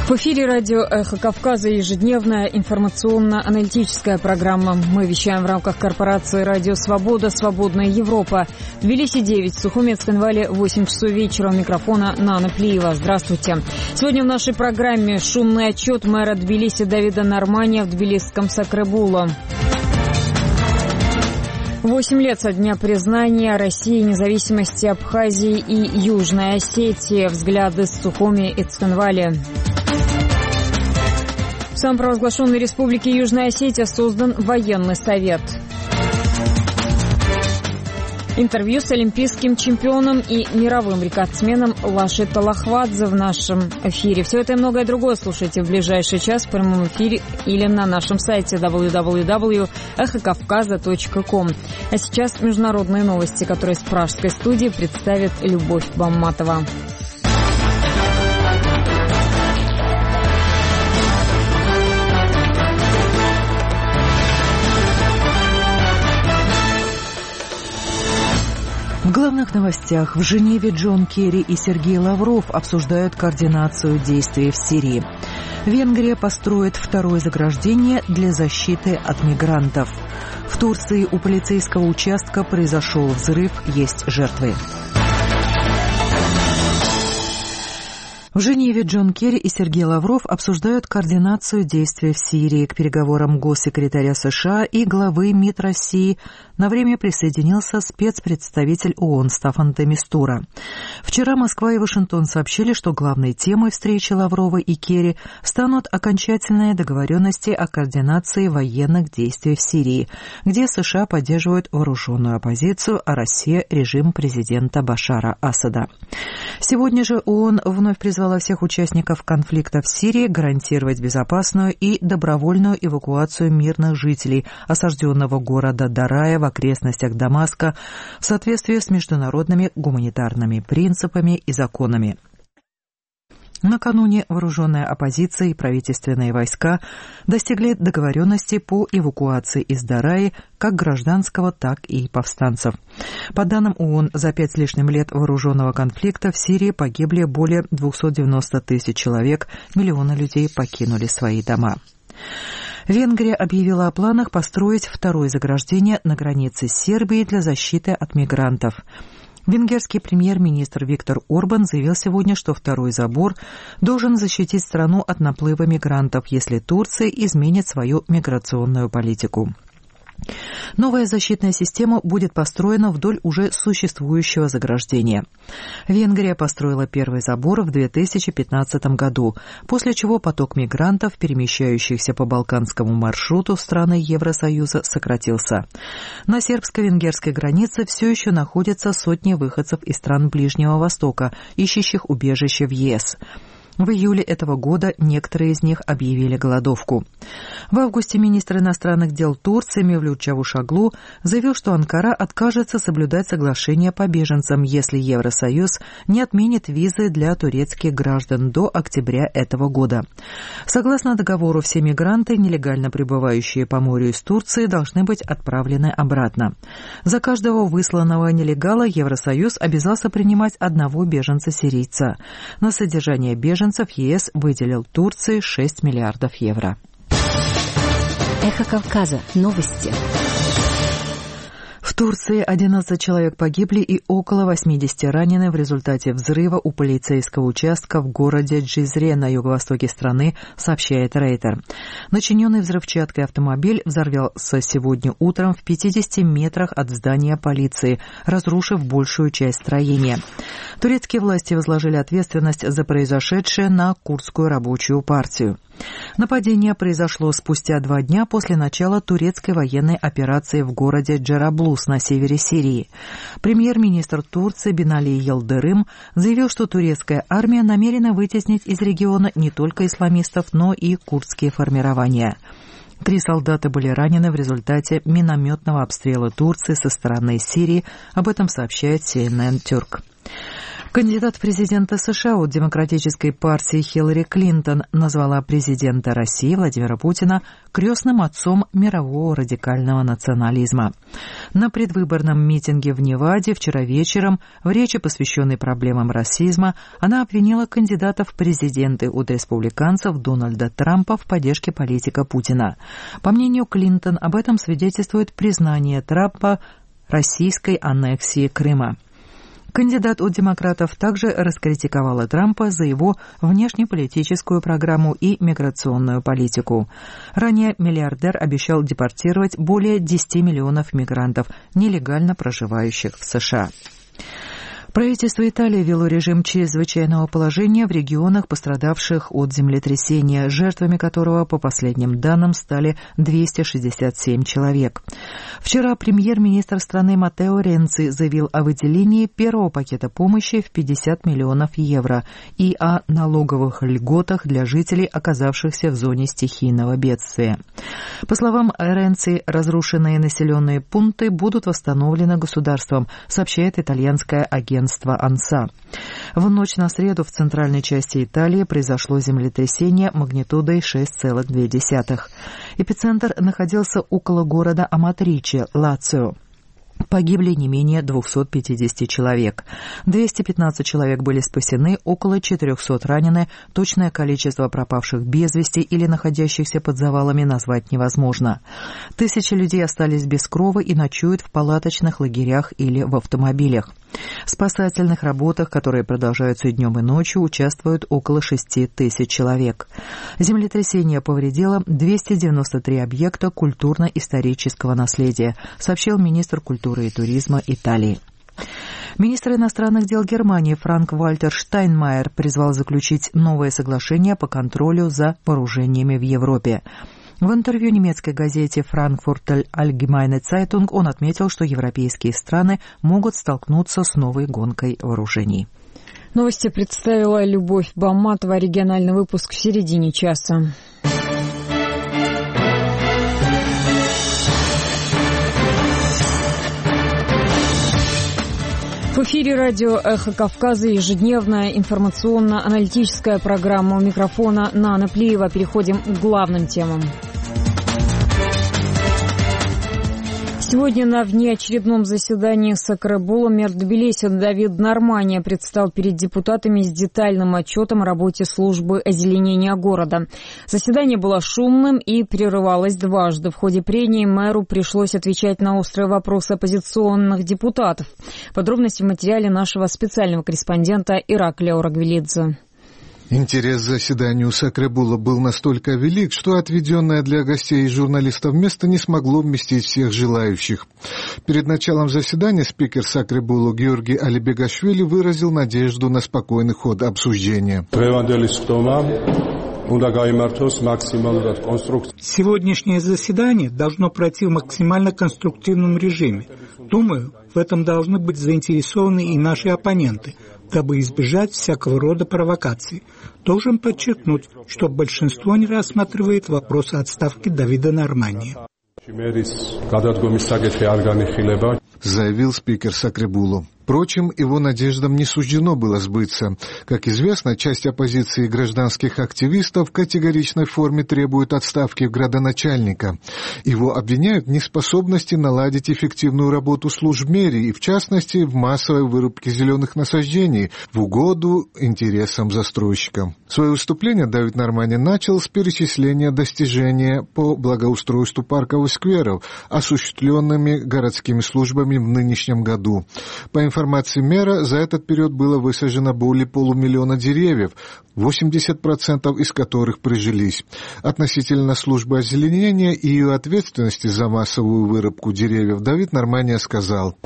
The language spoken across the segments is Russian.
В эфире радио «Эхо Кавказа» ежедневная информационно-аналитическая программа. Мы вещаем в рамках корпорации «Радио Свобода», «Свободная Европа». В Тбилиси 9, в Сухуме, Цхинвале 8 часов вечера. У микрофона Нана Плиева. Здравствуйте. Сегодня в нашей программе шумный отчет мэра Тбилиси Давида Нармания в тбилисском Сакребуло. 8 лет со дня признания России независимости Абхазии и Южной Осетии. Взгляды с Сухуми и Цхинвали. В самопровозглашенной республике Южная Осетия создан военный совет. Интервью с олимпийским чемпионом и мировым рекордсменом Лаши Талахвадзе в нашем эфире. Все это и многое другое слушайте в ближайший час в прямом эфире или на нашем сайте www.эхокавказа.ком. А сейчас международные новости, которые с пражской студии представит Любовь Бамматова. В главных новостях. В Женеве Джон Керри и Сергей Лавров обсуждают координацию действий в Сирии. Венгрия построит второе заграждение для защиты от мигрантов. В Турции у полицейского участка произошел взрыв, есть жертвы. В Женеве Джон Керри и Сергей Лавров обсуждают координацию действий в Сирии. К переговорам госсекретаря США и главы МИД России на время присоединился спецпредставитель ООН Стаффан де Мистура. Вчера Москва и Вашингтон сообщили, что главной темой встречи Лаврова и Керри станут окончательные договоренности о координации военных действий в Сирии, где США поддерживают вооруженную оппозицию, а Россия – режим президента Башара Асада. Сегодня же ООН вновь призвала всех участников конфликта в Сирии гарантировать безопасную и добровольную эвакуацию мирных жителей осажденного города Дарая в окрестностях Дамаска в соответствии с международными гуманитарными принципами и законами. Накануне вооруженная оппозиция и правительственные войска достигли договоренности по эвакуации из Дараи как гражданского, так и повстанцев. По данным ООН, за 5 с лишним лет вооруженного конфликта в Сирии погибли более 290 тысяч человек, миллионы людей покинули свои дома. Венгрия объявила о планах построить второе заграждение на границе с Сербией для защиты от мигрантов. Венгерский премьер-министр Виктор Орбан заявил сегодня, что второй забор должен защитить страну от наплыва мигрантов, если Турция изменит свою миграционную политику. Новая защитная система будет построена вдоль уже существующего заграждения. Венгрия построила первый забор в 2015 году, после чего поток мигрантов, перемещающихся по балканскому маршруту в страны Евросоюза, сократился. На сербско-венгерской границе все еще находятся сотни выходцев из стран Ближнего Востока, ищущих убежище в ЕС. В июле этого года некоторые из них объявили голодовку. В августе министр иностранных дел Турции Мевлют Чавушоглу заявил, что Анкара откажется соблюдать соглашение по беженцам, если Евросоюз не отменит визы для турецких граждан до октября этого года. Согласно договору, все мигранты, нелегально пребывающие по морю из Турции, должны быть отправлены обратно. За каждого высланного нелегала Евросоюз обязался принимать одного беженца-сирийца. На содержание беженцев ЕС выделил Турции 6 миллиардов евро. Эхо Кавказа. Новости. В Турции 11 человек погибли и около 80 ранены в результате взрыва у полицейского участка в городе Джизре на юго-востоке страны, сообщает Рейтер. Начиненный взрывчаткой автомобиль взорвался сегодня утром в 50 метрах от здания полиции, разрушив большую часть строения. Турецкие власти возложили ответственность за произошедшее на Курдскую рабочую партию. Нападение произошло спустя 2 дня после начала турецкой военной операции в городе Джераблус на севере Сирии. Премьер-министр Турции Бинали Йылдырым заявил, что турецкая армия намерена вытеснить из региона не только исламистов, но и курдские формирования. 3 солдата были ранены в результате минометного обстрела Турции со стороны Сирии, об этом сообщает CNN Turk. Кандидат в президенты США от Демократической партии Хиллари Клинтон назвала президента России Владимира Путина крестным отцом мирового радикального национализма. На предвыборном митинге в Неваде вчера вечером в речи, посвященной проблемам расизма, она обвинила кандидата в президенты от республиканцев Дональда Трампа в поддержке политика Путина. По мнению Клинтон, об этом свидетельствует признание Трампа российской аннексии Крыма. Кандидат от демократов также раскритиковала Трампа за его внешнеполитическую программу и миграционную политику. Ранее миллиардер обещал депортировать более 10 миллионов мигрантов, нелегально проживающих в США. Правительство Италии ввело режим чрезвычайного положения в регионах, пострадавших от землетрясения, жертвами которого, по последним данным, стали 267 человек. Вчера премьер-министр страны Маттео Ренци заявил о выделении первого пакета помощи в 50 миллионов евро и о налоговых льготах для жителей, оказавшихся в зоне стихийного бедствия. По словам Ренци, разрушенные населенные пункты будут восстановлены государством, сообщает итальянское агентство АНСА. В ночь на среду в центральной части Италии произошло землетрясение магнитудой 6,2. Эпицентр находился около города Аматриче, Лацио. Погибли не менее 250 человек. 215 человек были спасены, около 400 ранены. Точное количество пропавших без вести или находящихся под завалами назвать невозможно. Тысячи людей остались без крова и ночуют в палаточных лагерях или в автомобилях. В спасательных работах, которые продолжаются и днем, и ночью, участвуют около 6 тысяч человек. Землетрясение повредило 293 объекта культурно-исторического наследия, сообщил министр культуры и туризма Италии. Министр иностранных дел Германии Франк-Вальтер Штайнмайер призвал заключить новое соглашение по контролю за вооружениями в Европе. В интервью немецкой газете «Frankfurter Allgemeine Zeitung» он отметил, что европейские страны могут столкнуться с новой гонкой вооружений. Новости представила Любовь Баматова. Региональный выпуск в середине часа. В эфире радио «Эхо Кавказа» ежедневная информационно-аналитическая программа. У микрофона Нана Плиева. Переходим к главным темам. Сегодня на внеочередном заседании Сакрабула мэр Тбилиси Давид Нормания предстал перед депутатами с детальным отчетом о работе службы озеленения города. Заседание было шумным и прерывалось дважды. В ходе прений мэру пришлось отвечать на острые вопросы оппозиционных депутатов. Подробности в материале нашего специального корреспондента Ираклия Орагвелидзе. Интерес к заседанию Сакрабула был настолько велик, что отведенное для гостей и журналистов место не смогло вместить всех желающих. Перед началом заседания спикер Сакрабула Георгий Алибегашвили выразил надежду на спокойный ход обсуждения. Сегодняшнее заседание должно пройти в максимально конструктивном режиме. Думаю, в этом должны быть заинтересованы и наши оппоненты, дабы избежать всякого рода провокаций. Должен подчеркнуть, что большинство не рассматривает вопрос отставки Давида Нормании. Заявил спикер Сакрабулу. Впрочем, его надеждам не суждено было сбыться. Как известно, часть оппозиции и гражданских активистов в категоричной форме требует отставки градоначальника. Его обвиняют в неспособности наладить эффективную работу служб мэрии и, в частности, в массовой вырубке зеленых насаждений в угоду интересам застройщика. Свое выступление Давид Нормания начал с перечисления достижений по благоустройству парков и скверов, осуществленными городскими службами в нынешнем году. По информации мэра, за этот период было высажено более 500 000 деревьев, 80% из которых прижились. Относительно службы озеленения и ее ответственности за массовую вырубку деревьев Давид Нормания сказал: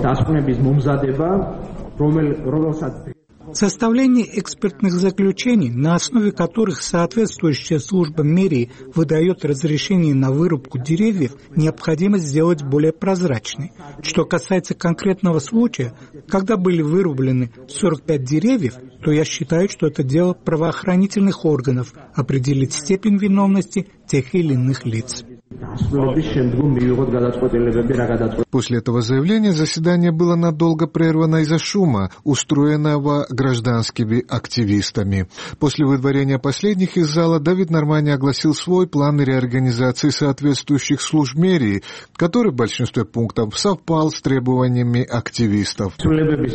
Составление экспертных заключений, на основе которых соответствующая служба мэрии выдает разрешение на вырубку деревьев, необходимо сделать более прозрачной. Что касается конкретного случая, когда были вырублены 45 деревьев, то я считаю, что это дело правоохранительных органов определить степень виновности тех или иных лиц. После этого заявления заседание было надолго прервано из-за шума, устроенного гражданскими активистами. После выдворения последних из зала Давид Нормани огласил свой план реорганизации соответствующих служб мэрии, который в большинстве пунктов совпал с требованиями активистов. В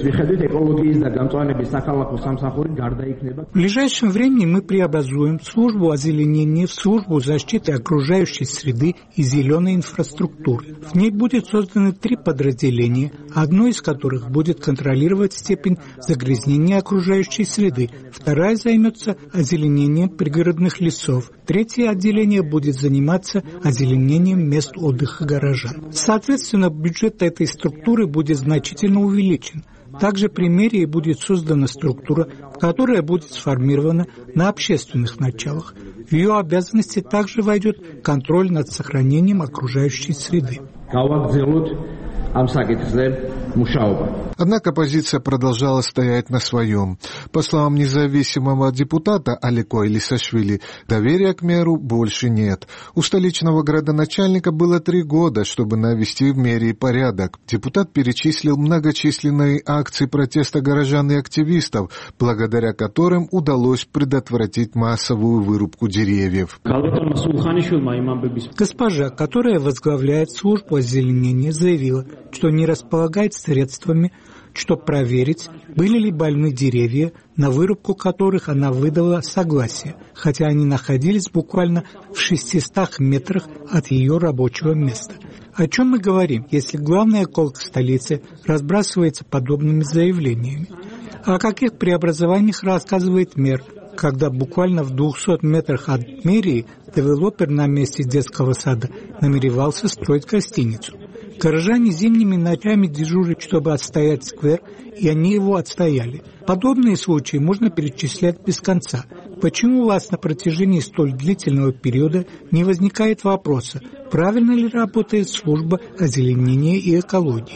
ближайшем времени мы преобразуем службу озеленения в службу защиты окружающей среды и зеленой инфраструктуры. В ней будет созданы 3 подразделения, одно из которых будет контролировать степень загрязнения окружающей среды, вторая займется озеленением пригородных лесов, третье отделение будет заниматься озеленением мест отдыха горожан. Соответственно, бюджет этой структуры будет значительно увеличен. Также при мэрии будет создана структура, которая будет сформирована на общественных началах. В ее обязанности также войдет контроль над сохранением окружающей среды. Однако оппозиция продолжала стоять на своем. По словам независимого депутата Алико Элисашвили, доверия к мэру больше нет. У столичного градоначальника было 3 года, чтобы навести в мэрии порядок. Депутат перечислил многочисленные акции протеста горожан и активистов, благодаря которым удалось предотвратить массовую вырубку деревьев. Госпожа, которая возглавляет службу озеленения, заявила, что не располагает средствами, чтобы проверить, были ли больны деревья, на вырубку которых она выдала согласие, хотя они находились буквально в 600 метрах от ее рабочего места. О чем мы говорим, если главный эколог столицы разбрасывается подобными заявлениями? О каких преобразованиях рассказывает мэр, когда буквально в 200 метрах от мэрии девелопер на месте детского сада намеревался строить гостиницу? Горожане зимними ночами дежурят, чтобы отстоять сквер, и они его отстояли. Подобные случаи можно перечислять без конца. Почему у вас на протяжении столь длительного периода не возникает вопроса, правильно ли работает служба озеленения и экологии?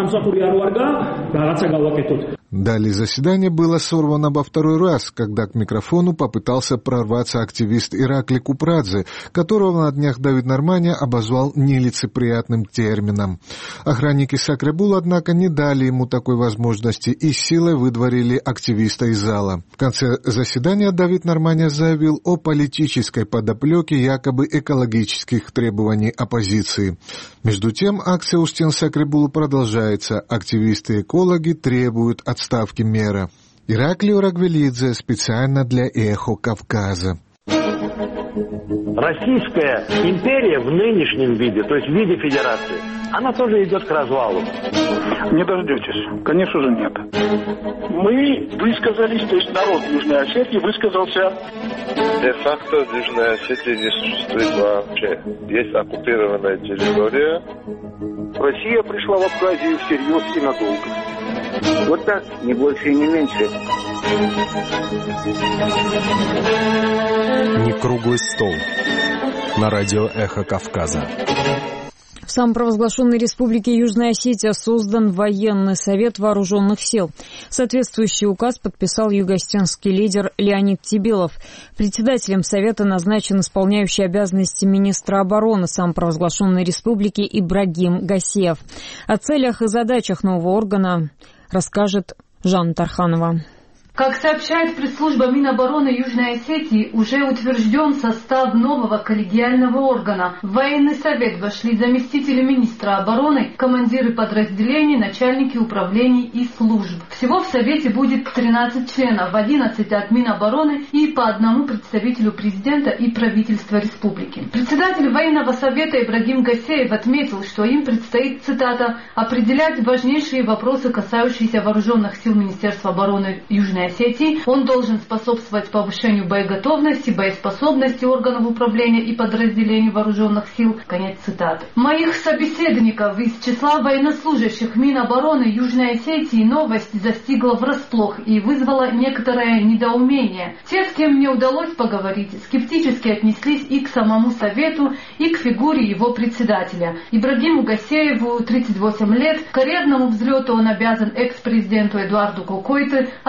Далее заседание было сорвано во 2-й раз, когда к микрофону попытался прорваться активист Иракли Купрадзе, которого на днях Давид Нормани обозвал нелицеприятным термином. Охранники Сакребула, однако, не дали ему такой возможности и силой выдворили активиста из зала. В конце заседания Давид Нормани заявил о политической подоплеке якобы экологических требований оппозиции. Между тем, акция у стен Сакребула продолжается. Активисты-экологи требуют отставки мэра. Ираклио Рагвелидзе специально для «Эхо Кавказа». Российская империя в нынешнем виде, то есть в виде федерации, она тоже идет к развалу. Не дождетесь. Конечно же нет. Мы высказались, то есть народ Южной Осетии высказался. Де-факто Южная Осетия не существует вообще. Есть оккупированная территория. Россия пришла в Абхазию всерьез и надолго. Вот так, не больше и не меньше. Не круглый стол. На радио «Эхо Кавказа». В самопровозглашенной республике Южная Осетия создан военный совет вооруженных сил. Соответствующий указ подписал югоосетинский лидер Леонид Тебелов. Председателем совета назначен исполняющий обязанности министра обороны самопровозглашенной республики Ибрагим Гасеев. О целях и задачах нового органа расскажет Жанна Тарханова. Как сообщает пресс-служба Минобороны Южной Осетии, уже утвержден состав нового коллегиального органа. В военный совет вошли заместители министра обороны, командиры подразделений, начальники управлений и служб. Всего в совете будет 13 членов, 11 от Минобороны и по одному представителю президента и правительства республики. Председатель военного совета Ибрагим Гасеев отметил, что им предстоит, цитата, «определять важнейшие вопросы, касающиеся вооруженных сил Министерства обороны Южной Осетии. Он должен способствовать повышению боеготовности, боеспособности органов управления и подразделений вооруженных сил». Конец цитаты. Моих собеседников из числа военнослужащих Минобороны Южной Осетии новость застигла врасплох и вызвала некоторое недоумение. Те, с кем мне удалось поговорить, скептически отнеслись и к самому совету, и к фигуре его председателя. Ибрагиму Гасееву 38 лет. Карьерному взлету он обязан экс-президенту Эдуарду Кокойте, отправив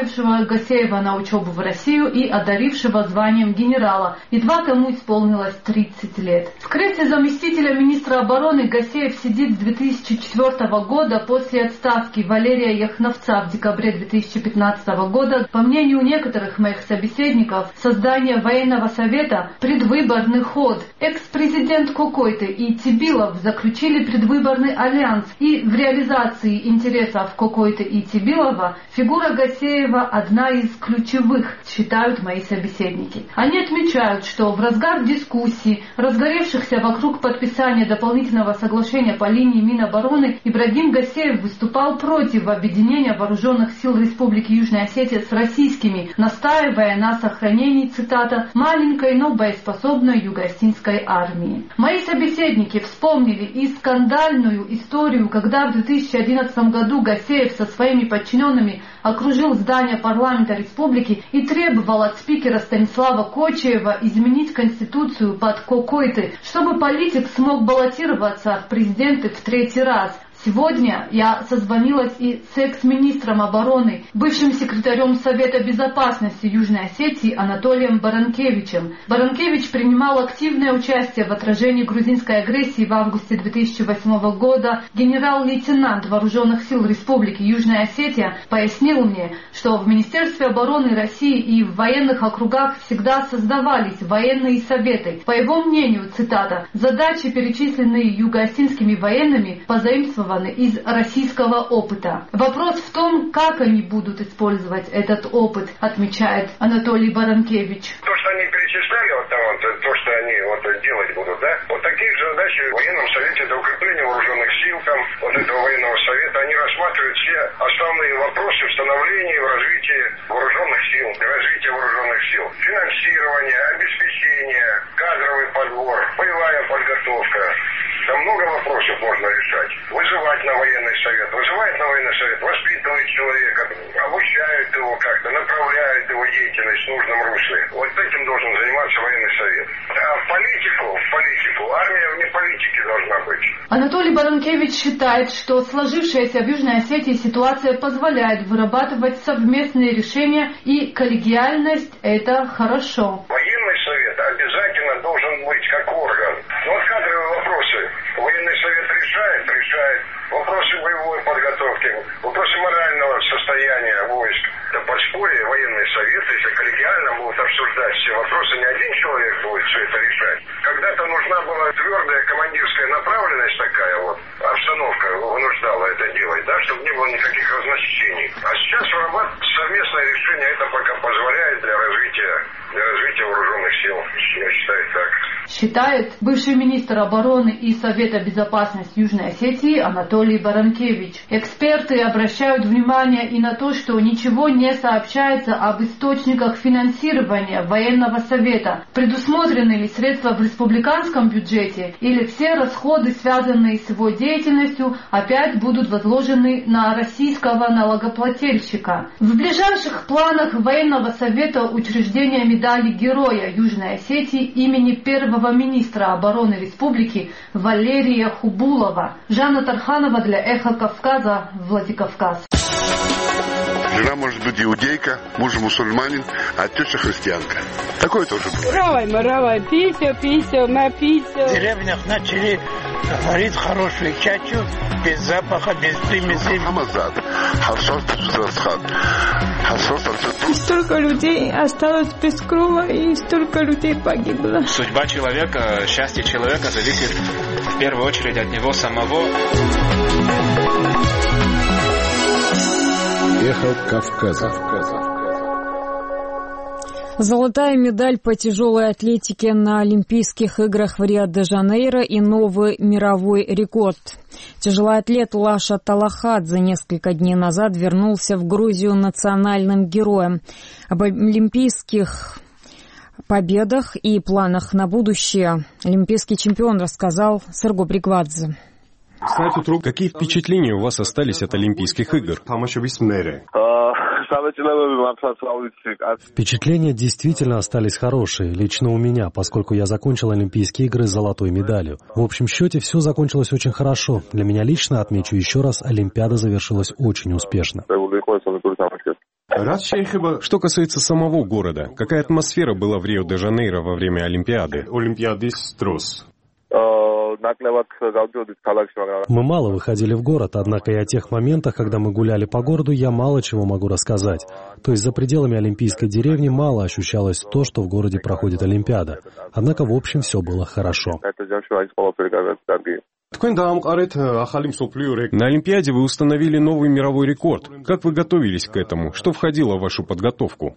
направившего Гасеева на учебу в Россию и одарившего званием генерала. Едва тому исполнилось 30 лет. В кресле заместителя министра обороны Гасеев сидит с 2004 года после отставки Валерия Яхновца в декабре 2015 года. По мнению некоторых моих собеседников, создание военного совета – предвыборный ход. Экс-президент Кокойты и Тибилов заключили предвыборный альянс, и в реализации интересов Кокойты и Тибилова фигура Гасеева одна из ключевых, считают мои собеседники. Они отмечают, что в разгар дискуссий, разгоревшихся вокруг подписания дополнительного соглашения по линии Минобороны, Ибрагим Гасеев выступал против объединения вооруженных сил Республики Южная Осетия с российскими, настаивая на сохранении, цитата, «маленькой, но боеспособной юго-осетинской армии». Мои собеседники вспомнили и скандальную историю, когда в 2011 году Гасеев со своими подчиненными окружил здание парламента республики и требовал от спикера Станислава Кочиева изменить конституцию под Кокойты, чтобы политик смог баллотироваться в президенты в 3-й раз. Сегодня я созвонилась и с экс-министром обороны, бывшим секретарем Совета безопасности Южной Осетии Анатолием Баранкевичем. Баранкевич принимал активное участие в отражении грузинской агрессии в августе 2008 года. Генерал-лейтенант Вооруженных сил Республики Южная Осетия пояснил мне, что в Министерстве обороны России и в военных округах всегда создавались военные советы. По его мнению, цитата, «задачи, перечисленные юго-осетинскими военными, позаимствованы из российского опыта. Вопрос в том, как они будут использовать этот опыт», отмечает Анатолий Баранкевич. То, что они перечисляли, то, что они делать будут, да, такие же задачи в военном совете, это укрепление вооруженных сил, этого военного совета, они рассматривают все основные вопросы в становлении и в развитии вооруженных сил, финансирование, обеспечение, кадровый подбор, боевая подготовка. Там много вопросов можно решать. Вызывают на военный совет, воспитывают человека, обучают его как-то, направляют его деятельность в нужном русле. Вот этим должен заниматься военный совет. А в политику, армия вне политики должна быть. Анатолий Баранкевич считает, что сложившаяся в Южной Осетии ситуация позволяет вырабатывать совместные решения, и коллегиальность – это хорошо. Военный совет обязательно должен быть как орган. Но кадровые вопросы военный совет решает. Вопросы боевой подготовки, вопросы морального состояния войск. Да подспорье военный совет, если коллегиально будут обсуждать все вопросы, не один человек будет все это решать. Когда-то нужна была твердая командирская направленность такая обстановка вынуждала это делать, да, чтобы не было никаких разночтений. А сейчас вырабатывать совместное решение, это пока позволяет для развития вооруженных сил. Я считаю так. Считает бывший министр обороны и Совета безопасности Южной Осетии Анатолий Баранкевич. Эксперты обращают внимание и на то, что ничего не сообщается об источниках финансирования военного совета. Предусмотрены ли средства в республиканском бюджете, или все расходы, связанные с его деятельностью, опять будут возложены на российского налогоплательщика. В ближайших планах военного совета учреждение медали Героя Южной Осетии имени первого министра обороны республики Валерия Хубулова. Жанна Тарханова для Эхо Кавказа, Владикавказ. Жена может быть иудейка, муж мусульманин, а теща христианка. Такое тоже бывает. Равай, пися, напися. В деревнях начали варить хорошую чачу, без запаха, без примеси. Столько людей осталось без крова, и столько людей погибло. Судьба человека, счастье человека зависит в первую очередь от него самого. Эхо Кавказа. Золотая медаль по тяжелой атлетике на Олимпийских играх в Рио-де-Жанейро и новый мировой рекорд. Тяжелоатлет Лаша Талахадзе несколько дней назад вернулся в Грузию национальным героем. Об олимпийских победах и планах на будущее олимпийский чемпион рассказал Серго Бригвадзе. Какие впечатления у вас остались от Олимпийских игр? Впечатления действительно остались хорошие, лично у меня, поскольку я закончил Олимпийские игры с золотой медалью. В общем счете все закончилось очень хорошо. Для меня лично, отмечу еще раз, Олимпиада завершилась очень успешно. Что касается самого города, какая атмосфера была в Рио-де-Жанейро во время Олимпиады? Мы мало выходили в город, однако и о тех моментах, когда мы гуляли по городу, я мало чего могу рассказать. То есть за пределами Олимпийской деревни мало ощущалось то, что в городе проходит Олимпиада. Однако в общем все было хорошо. На Олимпиаде вы установили новый мировой рекорд. Как вы готовились к этому? Что входило в вашу подготовку?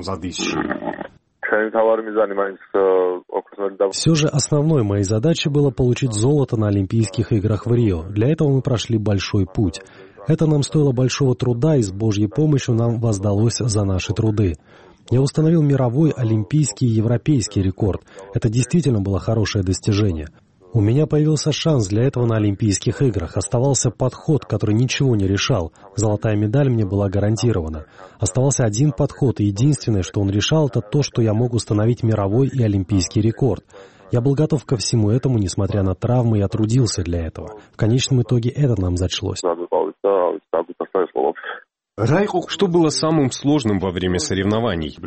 Все же основной моей задачей было получить золото на Олимпийских играх в Рио. Для этого мы прошли большой путь. Это нам стоило большого труда, и с Божьей помощью нам воздалось за наши труды. Я установил мировой, олимпийский и европейский рекорд. Это действительно было хорошее достижение. У меня появился шанс для этого на Олимпийских играх. Оставался подход, который ничего не решал. Золотая медаль мне была гарантирована. Оставался один подход, и единственное, что он решал, это то, что я мог установить мировой и олимпийский рекорд. Я был готов ко всему этому, несмотря на травмы, я трудился для этого. В конечном итоге это нам зачлось. Что было самым сложным во время соревнований?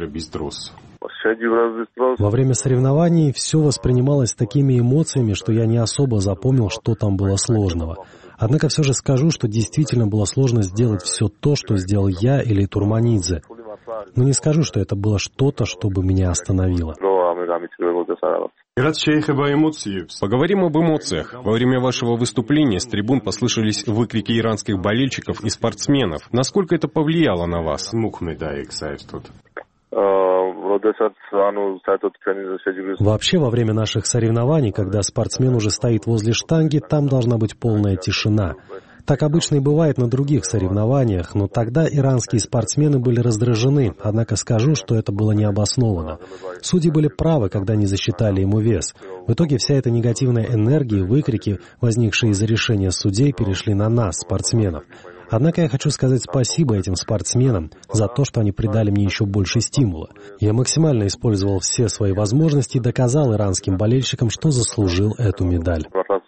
Во время соревнований все воспринималось такими эмоциями, что я не особо запомнил, что там было сложного. Однако все же скажу, что действительно было сложно сделать все то, что сделал я или Турманидзе. Но не скажу, что это было что-то, что бы меня остановило. Поговорим об эмоциях. Во время вашего выступления с трибун послышались выкрики иранских болельщиков и спортсменов. Насколько это повлияло на вас? Вообще, во время наших соревнований, когда спортсмен уже стоит возле штанги, там должна быть полная тишина. Так обычно и бывает на других соревнованиях, но тогда иранские спортсмены были раздражены, однако скажу, что это было необоснованно. Судьи были правы, когда не засчитали ему вес. В итоге вся эта негативная энергия, выкрики, возникшие из-за решения судей, перешли на нас, спортсменов. Однако я хочу сказать спасибо этим спортсменам за то, что они придали мне еще больше стимула. Я максимально использовал все свои возможности и доказал иранским болельщикам, что заслужил эту медаль.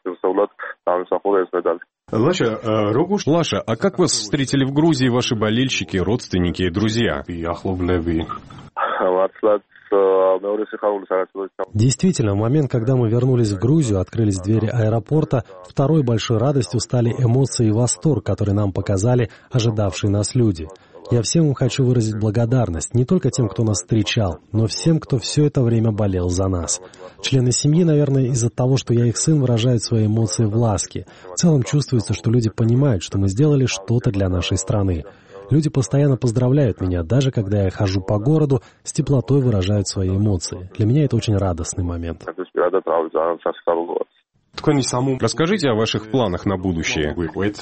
Лаша, а как вас встретили в Грузии ваши болельщики, родственники и друзья? Действительно, в момент, когда мы вернулись в Грузию, открылись двери аэропорта, второй большой радостью стали эмоции и восторг, которые нам показали ожидавшие нас люди. Я всем им хочу выразить благодарность, не только тем, кто нас встречал, но всем, кто все это время болел за нас. Члены семьи, наверное, из-за того, что я их сын, выражают свои эмоции в ласке. В целом чувствуется, что люди понимают, что мы сделали что-то для нашей страны. Люди постоянно поздравляют меня, даже когда я хожу по городу, с теплотой выражают свои эмоции. Для меня это очень радостный момент. Расскажите о ваших планах на будущее.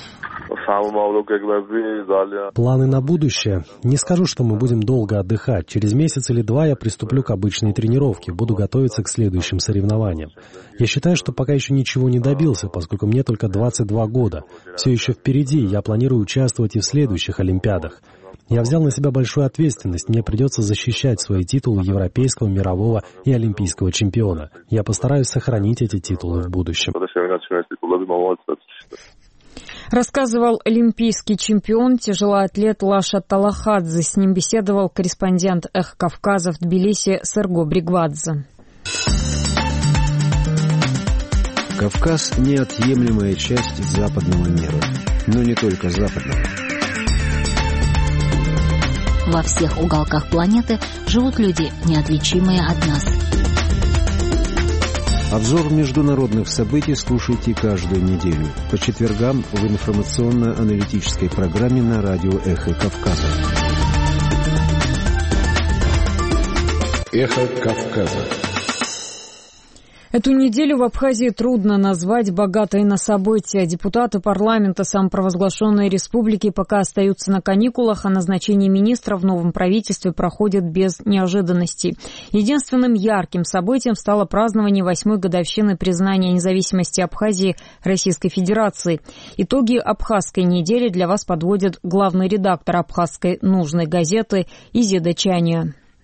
Планы на будущее? Не скажу, что мы будем долго отдыхать. Через месяц или два я приступлю к обычной тренировке, буду готовиться к следующим соревнованиям. Я считаю, что пока еще ничего не добился, поскольку мне только 22 года. Все еще впереди, я планирую участвовать и в следующих Олимпиадах. Я взял на себя большую ответственность, мне придется защищать свои титулы европейского, мирового и олимпийского чемпиона. Я постараюсь сохранить эти титулы в будущем. Рассказывал олимпийский чемпион, тяжелоатлет Лаша Талахадзе. С ним беседовал корреспондент «Эхо Кавказа» в Тбилиси Серго Бригвадзе. Кавказ – неотъемлемая часть западного мира, но не только западного. Во всех уголках планеты живут люди, неотличимые от нас. Обзор международных событий слушайте каждую неделю по четвергам в информационно-аналитической программе на радио «Эхо Кавказа». «Эхо Кавказа». Эту неделю в Абхазии трудно назвать богатой на события. Депутаты парламента самопровозглашенной республики пока остаются на каникулах, а назначение министра в новом правительстве проходит без неожиданностей. Единственным ярким событием стало празднование 8-й годовщины признания независимости Абхазии Российской Федерации. Итоги абхазской недели для вас подводит главный редактор абхазской нужной газеты Изида Чания.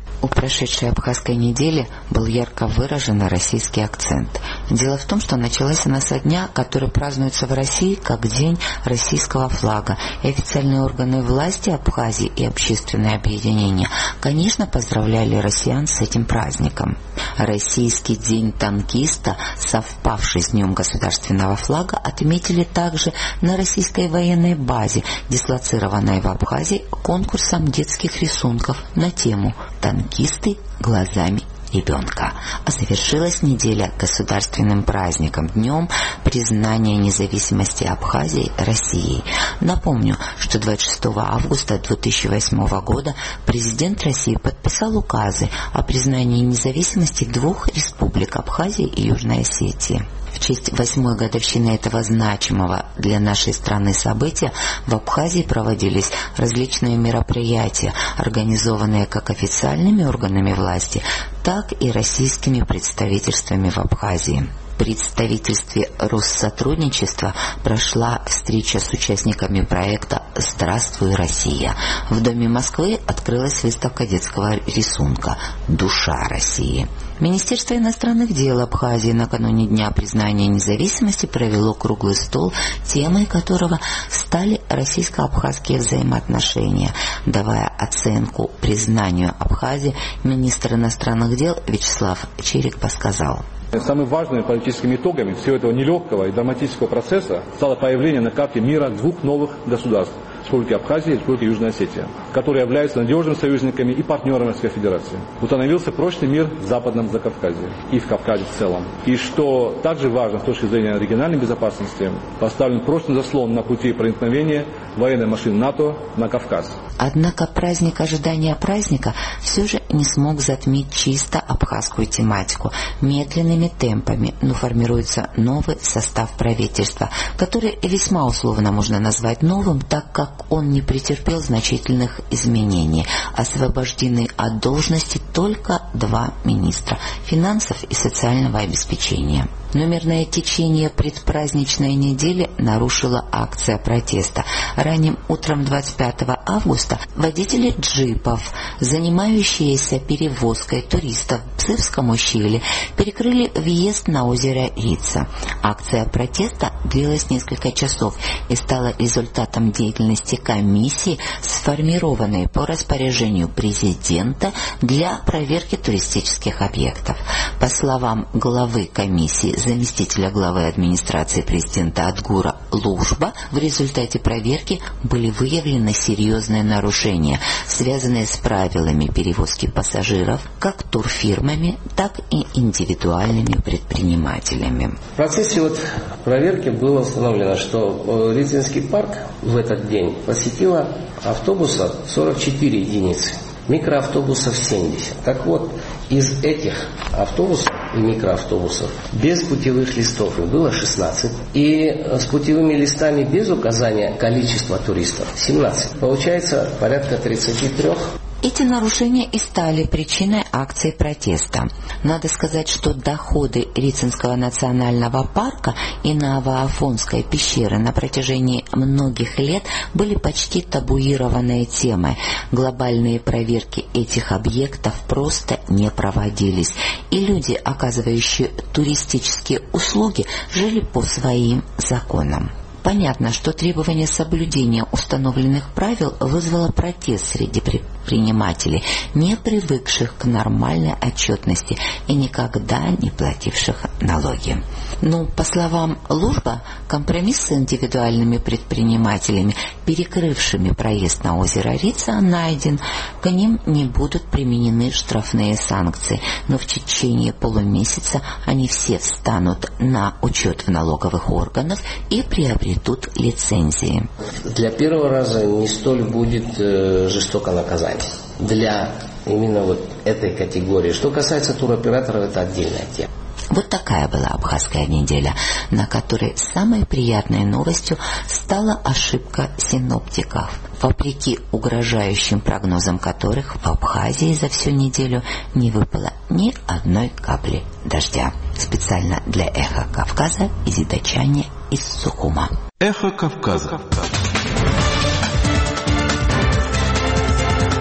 У прошедшей абхазской недели был ярко выражен российский акцент. Дело в том, что началась она со дня, который празднуется в России как День российского флага. И официальные органы власти Абхазии и общественные объединения, конечно, поздравляли россиян с этим праздником. Российский день танкиста, совпавший с Днем государственного флага, отметили также на российской военной базе, дислоцированной в Абхазии, конкурсом детских рисунков на тему «Танкисты глазами ребенка». А завершилась неделя государственным праздником, днем признания независимости Абхазии Россией. Напомню, что 26 августа 2008 года президент России подписал указы о признании независимости двух республик Абхазии и Южной Осетии. В честь 8-й годовщины этого значимого для нашей страны события в Абхазии проводились различные мероприятия, организованные как официальными органами власти, так и российскими представительствами в Абхазии. В представительстве Россотрудничества прошла встреча с участниками проекта «Здравствуй, Россия». В Доме Москвы открылась выставка детского рисунка «Душа России». Министерство иностранных дел Абхазии накануне Дня признания независимости провело круглый стол, темой которого стали российско-абхазские взаимоотношения. Давая оценку признанию Абхазии, министр иностранных дел Вячеслав Чирикпа сказал: самыми важными политическими итогами всего этого нелегкого и драматического процесса стало появление на карте мира двух новых государств – Республики Абхазия и Республики Южная Осетия, которые являются надежными союзниками и партнерами Российской Федерации. Установился прочный мир в Западном Закавказье и в Кавказе в целом. И что также важно с точки зрения региональной безопасности, поставлен прочный заслон на пути проникновения военной машины НАТО на Кавказ. Однако праздник ожидания праздника все же не смог затмить чисто абхазскую тематику. Медленными темпами, но формируется новый состав правительства, который весьма условно можно назвать новым, так как он не претерпел значительных изменений. Освобождены от должности только 2 министра – финансов и социального обеспечения. Номерное течение предпраздничной недели нарушила акция протеста. Ранним утром 25 августа водители джипов, занимающиеся перевозкой туристов в Псывском ущелье, перекрыли въезд на озеро Рица. Акция протеста длилась несколько часов и стала результатом деятельности комиссии, сформированной по распоряжению президента для проверки туристических объектов. По словам главы комиссии, заместителя главы администрации президента Адгура Лужба, в результате проверки были выявлены серьезные нарушения, связанные с правилами перевозки пассажиров как турфирмами, так и индивидуальными предпринимателями. В процессе проверки было установлено, что Рицинский парк в этот день посетило автобусов 44 единицы, микроавтобусов 70. Так вот, из этих автобусов и микроавтобусов без путевых листов их было 16. И с путевыми листами без указания количества туристов 17. Получается порядка 33. Эти нарушения и стали причиной акции протеста. Надо сказать, что доходы Рицинского национального парка и Новоафонской пещеры на протяжении многих лет были почти табуированной темой. Глобальные проверки этих объектов просто не проводились, и люди, оказывающие туристические услуги, жили по своим законам. Понятно, что требование соблюдения установленных правил вызвало протест среди предпринимателей, не привыкших к нормальной отчетности и никогда не плативших налоги. Но, по словам Лужба, компромисс с индивидуальными предпринимателями, перекрывшими проезд на озеро Рица, найден. К ним не будут применены штрафные санкции, но в течение полумесяца они все встанут на учет в налоговых органах и приобретут лицензии. Для первого раза не столь будет жестоко наказание. Для именно этой категории. Что касается туроператоров, это отдельная тема. Вот такая была абхазская неделя, на которой самой приятной новостью стала ошибка синоптиков, вопреки угрожающим прогнозам которых в Абхазии за всю неделю не выпало ни одной капли дождя. Специально для «Эхо Кавказа» Изида Чани из Сухума. «Эхо Кавказа».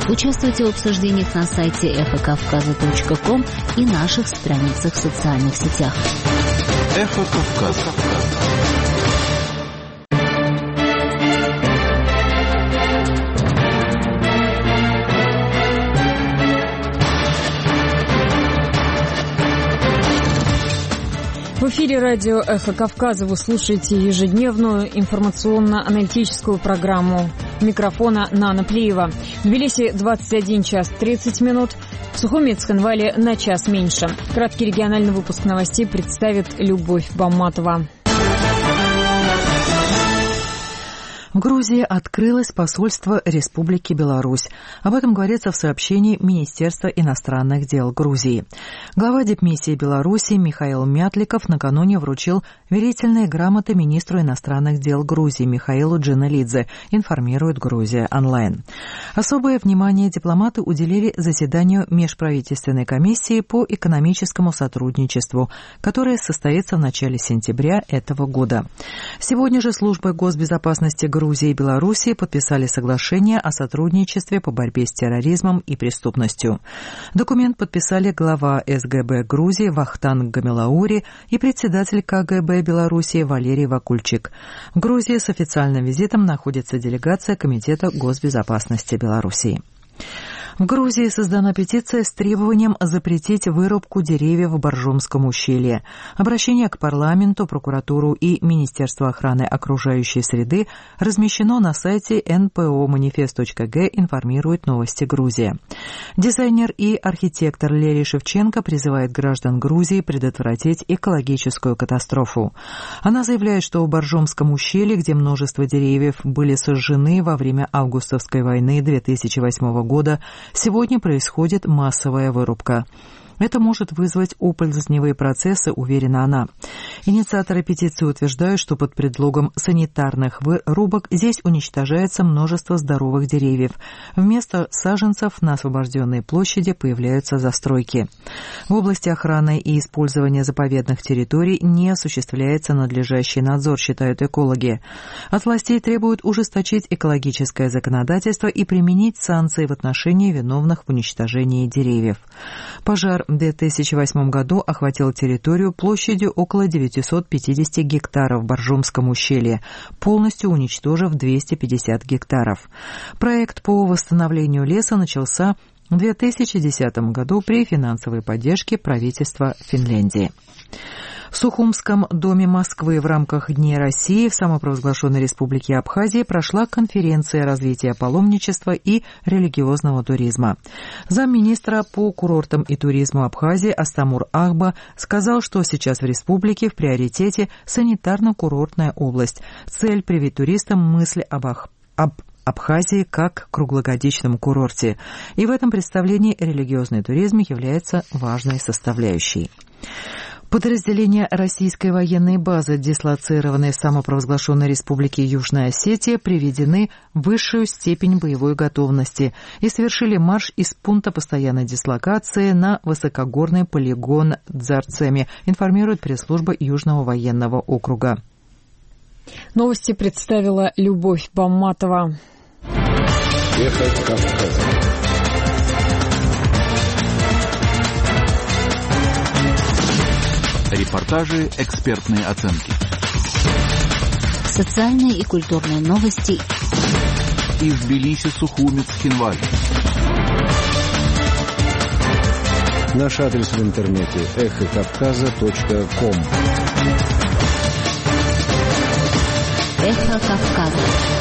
Участвуйте в обсуждениях на сайте эхокавказа.ком и наших страницах в социальных сетях. Эхо Кавказа. В эфире радио «Эхо Кавказа» вы слушаете ежедневную информационно-аналитическую программу. Микрофона Нана Плиева. В Тбилиси 21 час 30 минут. В Сухуми и Цхинвале на час меньше. Краткий региональный выпуск новостей представит Любовь Бамматова. В Грузии открылось посольство Республики Беларусь. Об этом говорится в сообщении Министерства иностранных дел Грузии. Глава дипмиссии Беларуси Михаил Мятликов накануне вручил верительные грамоты министру иностранных дел Грузии Михаилу Джиналидзе, информирует Грузия онлайн. Особое внимание дипломаты уделили заседанию межправительственной комиссии по экономическому сотрудничеству, которое состоится в начале сентября этого года. Сегодня же службы госбезопасности Грузии и Белоруссии подписали соглашение о сотрудничестве по борьбе с терроризмом и преступностью. Документ подписали глава СГБ Грузии Вахтанг Гамилаури и председатель КГБ Белоруссии Валерий Вакульчик. В Грузии с официальным визитом находится делегация Комитета госбезопасности Белоруссии. В Грузии создана петиция с требованием запретить вырубку деревьев в Боржомском ущелье. Обращение к парламенту, прокуратуру и Министерству охраны окружающей среды размещено на сайте npo-manifest.g, информирует Новости Грузия. Дизайнер и архитектор Лери Шевченко призывает граждан Грузии предотвратить экологическую катастрофу. Она заявляет, что в Боржомском ущелье, где множество деревьев были сожжены во время августовской войны 2008 года, сегодня происходит массовая вырубка. Это может вызвать опользневые процессы, уверена она. Инициаторы петиции утверждают, что под предлогом санитарных вырубок здесь уничтожается множество здоровых деревьев. Вместо саженцев на освобожденной площади появляются застройки. В области охраны и использования заповедных территорий не осуществляется надлежащий надзор, считают экологи. От властей требуют ужесточить экологическое законодательство и применить санкции в отношении виновных в уничтожении деревьев. Пожар в 2008 году охватил территорию площадью около 950 гектаров в Боржомском ущелье, полностью уничтожив 250 гектаров. Проект по восстановлению леса начался в 2010 году при финансовой поддержке правительства Финляндии. В Сухумском доме Москвы в рамках Дней России в самопровозглашенной Республике Абхазия прошла конференция развития паломничества и религиозного туризма. Замминистра по курортам и туризму Абхазии Астамур Ахба сказал, что сейчас в республике в приоритете санитарно-курортная область. Цель – привить туристам мысль об Абхазии как круглогодичном курорте. И в этом представлении религиозный туризм является важной составляющей. Подразделения российской военной базы, дислоцированные в самопровозглашенной Республике Южная Осетия, приведены в высшую степень боевой готовности и совершили марш из пункта постоянной дислокации на высокогорный полигон Дзарцеми, информирует пресс-служба Южного военного округа. Новости представила Любовь Бамматова. Эхо Кавказа. Репортажи, экспертные оценки. Социальные и культурные новости. Из Тбилиси, Сухуми, Цхинвале. Наш адрес в интернете эхокавказа.ком. Эхо Кавказа.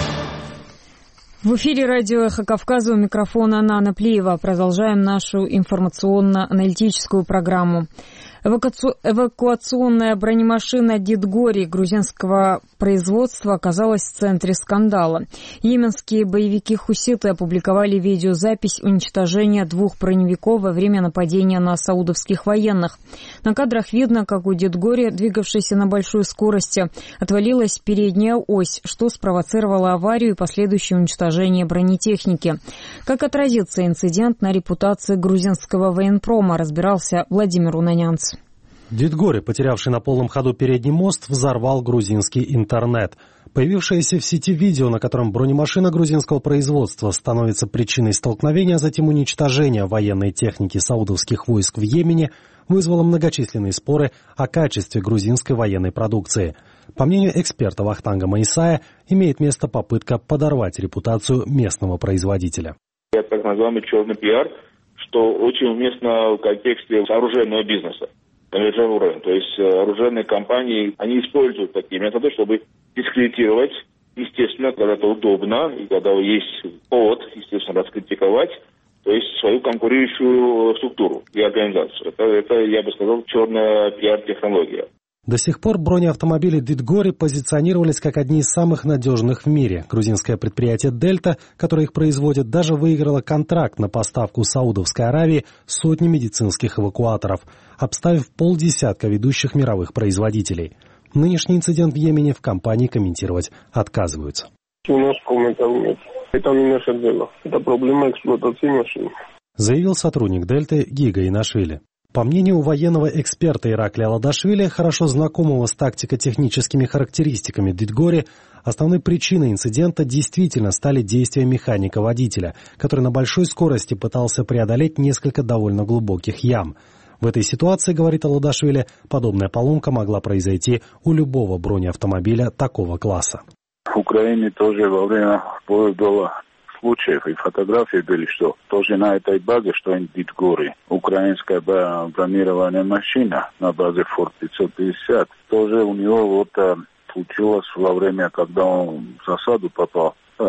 В эфире радио «Эхо Кавказа», у микрофона Нана Плиева. Продолжаем нашу информационно-аналитическую программу. Эвакуационная бронемашина «Дидгори» грузинского производства оказалась в центре скандала. Йеменские боевики-хуситы опубликовали видеозапись уничтожения 2 броневиков во время нападения на саудовских военных. На кадрах видно, как у «Дидгори», двигавшейся на большой скорости, отвалилась передняя ось, что спровоцировало аварию и последующее уничтожение бронетехники. Как отразится инцидент на репутации грузинского военпрома, разбирался Владимир Унанянц. Дидгори, потерявший на полном ходу передний мост, взорвал грузинский интернет. Появившееся в сети видео, на котором бронемашина грузинского производства становится причиной столкновения, а затем уничтожения военной техники саудовских войск в Йемене, вызвало многочисленные споры о качестве грузинской военной продукции. По мнению эксперта Вахтанга Маисая, имеет место попытка подорвать репутацию местного производителя. Это так называемый черный пиар, что очень уместно в контексте оружейного бизнеса. То есть оружейные компании, они используют такие методы, чтобы дискредитировать, естественно, когда это удобно, и когда есть повод, естественно, раскритиковать, то есть свою конкурирующую структуру и организацию. Это я бы сказал, черная пиар-технология. До сих пор бронеавтомобили Дидгори позиционировались как одни из самых надежных в мире. Грузинское предприятие «Дельта», которое их производит, даже выиграло контракт на поставку Саудовской Аравии сотни медицинских эвакуаторов, обставив 50 ведущих мировых производителей. Нынешний инцидент в Йемене в компании комментировать отказываются. У нас комментов нет. Это не наше дело. Это проблема эксплуатации машин, заявил сотрудник «Дельты» Гига Инашвили. По мнению военного эксперта Ираклия Ладашвили, хорошо знакомого с тактико-техническими характеристиками Дидгори, основной причиной инцидента действительно стали действия механика-водителя, который на большой скорости пытался преодолеть несколько довольно глубоких ям. В этой ситуации, говорит Ладашвили, подобная поломка могла произойти у любого бронеавтомобиля такого класса. В Украине тоже во время боя было случаев и фотографии были, что тоже на этой базе, что в Дидгори, украинская бронированная машина на базе Ford 550, тоже у него случилось во время, когда он в засаду попал,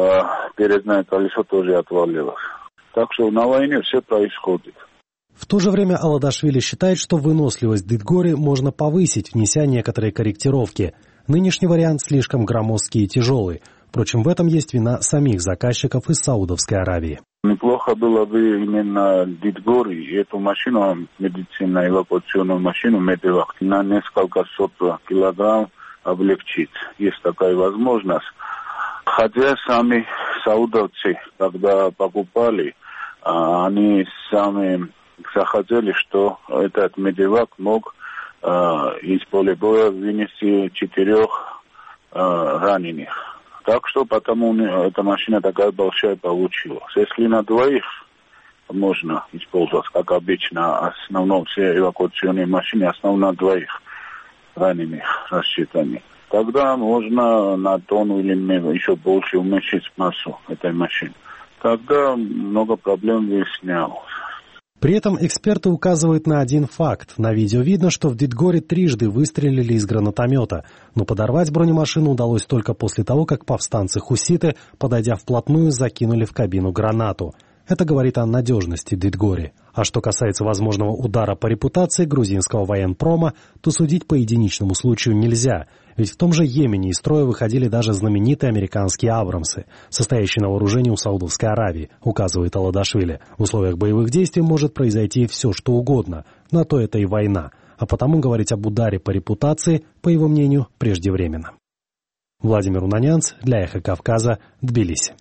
переднее колесо тоже отвалилось. Так что на войне все происходит. В то же время Аладашвили считает, что выносливость Дидгори можно повысить, внеся некоторые корректировки. Нынешний вариант слишком громоздкий и тяжелый. Впрочем, в этом есть вина самих заказчиков из Саудовской Аравии. Неплохо было бы именно Дидгори, эту машину, медицинно-эвакуационную машину Медевак, на несколько сот килограмм облегчить. Есть такая возможность. Хотя сами саудовцы, когда покупали, они сами захотели, что этот Медевак мог из поля боя вынести 4 раненых. Так что потому эта машина такая большая получилась. Если на двоих можно использовать, как обычно, в основном все эвакуационные машины, основно на двоих раненых рассчитаны, тогда можно на тонну или еще больше уменьшить массу этой машины. Тогда много проблем выяснялось. При этом эксперты указывают на один факт. На видео видно, что в Дидгори трижды выстрелили из гранатомета, но подорвать бронемашину удалось только после того, как повстанцы-хуситы, подойдя вплотную, закинули в кабину гранату. Это говорит о надежности Дидгори. А что касается возможного удара по репутации грузинского военпрома, то судить по единичному случаю нельзя. Ведь в том же Йемене из строя выходили даже знаменитые американские «Абрамсы», состоящие на вооружении у Саудовской Аравии, указывает Аладашвили. В условиях боевых действий может произойти все, что угодно. На то это и война. А потому говорить об ударе по репутации, по его мнению, преждевременно. Владимир Унанянц для «Эхо Кавказа», Тбилиси.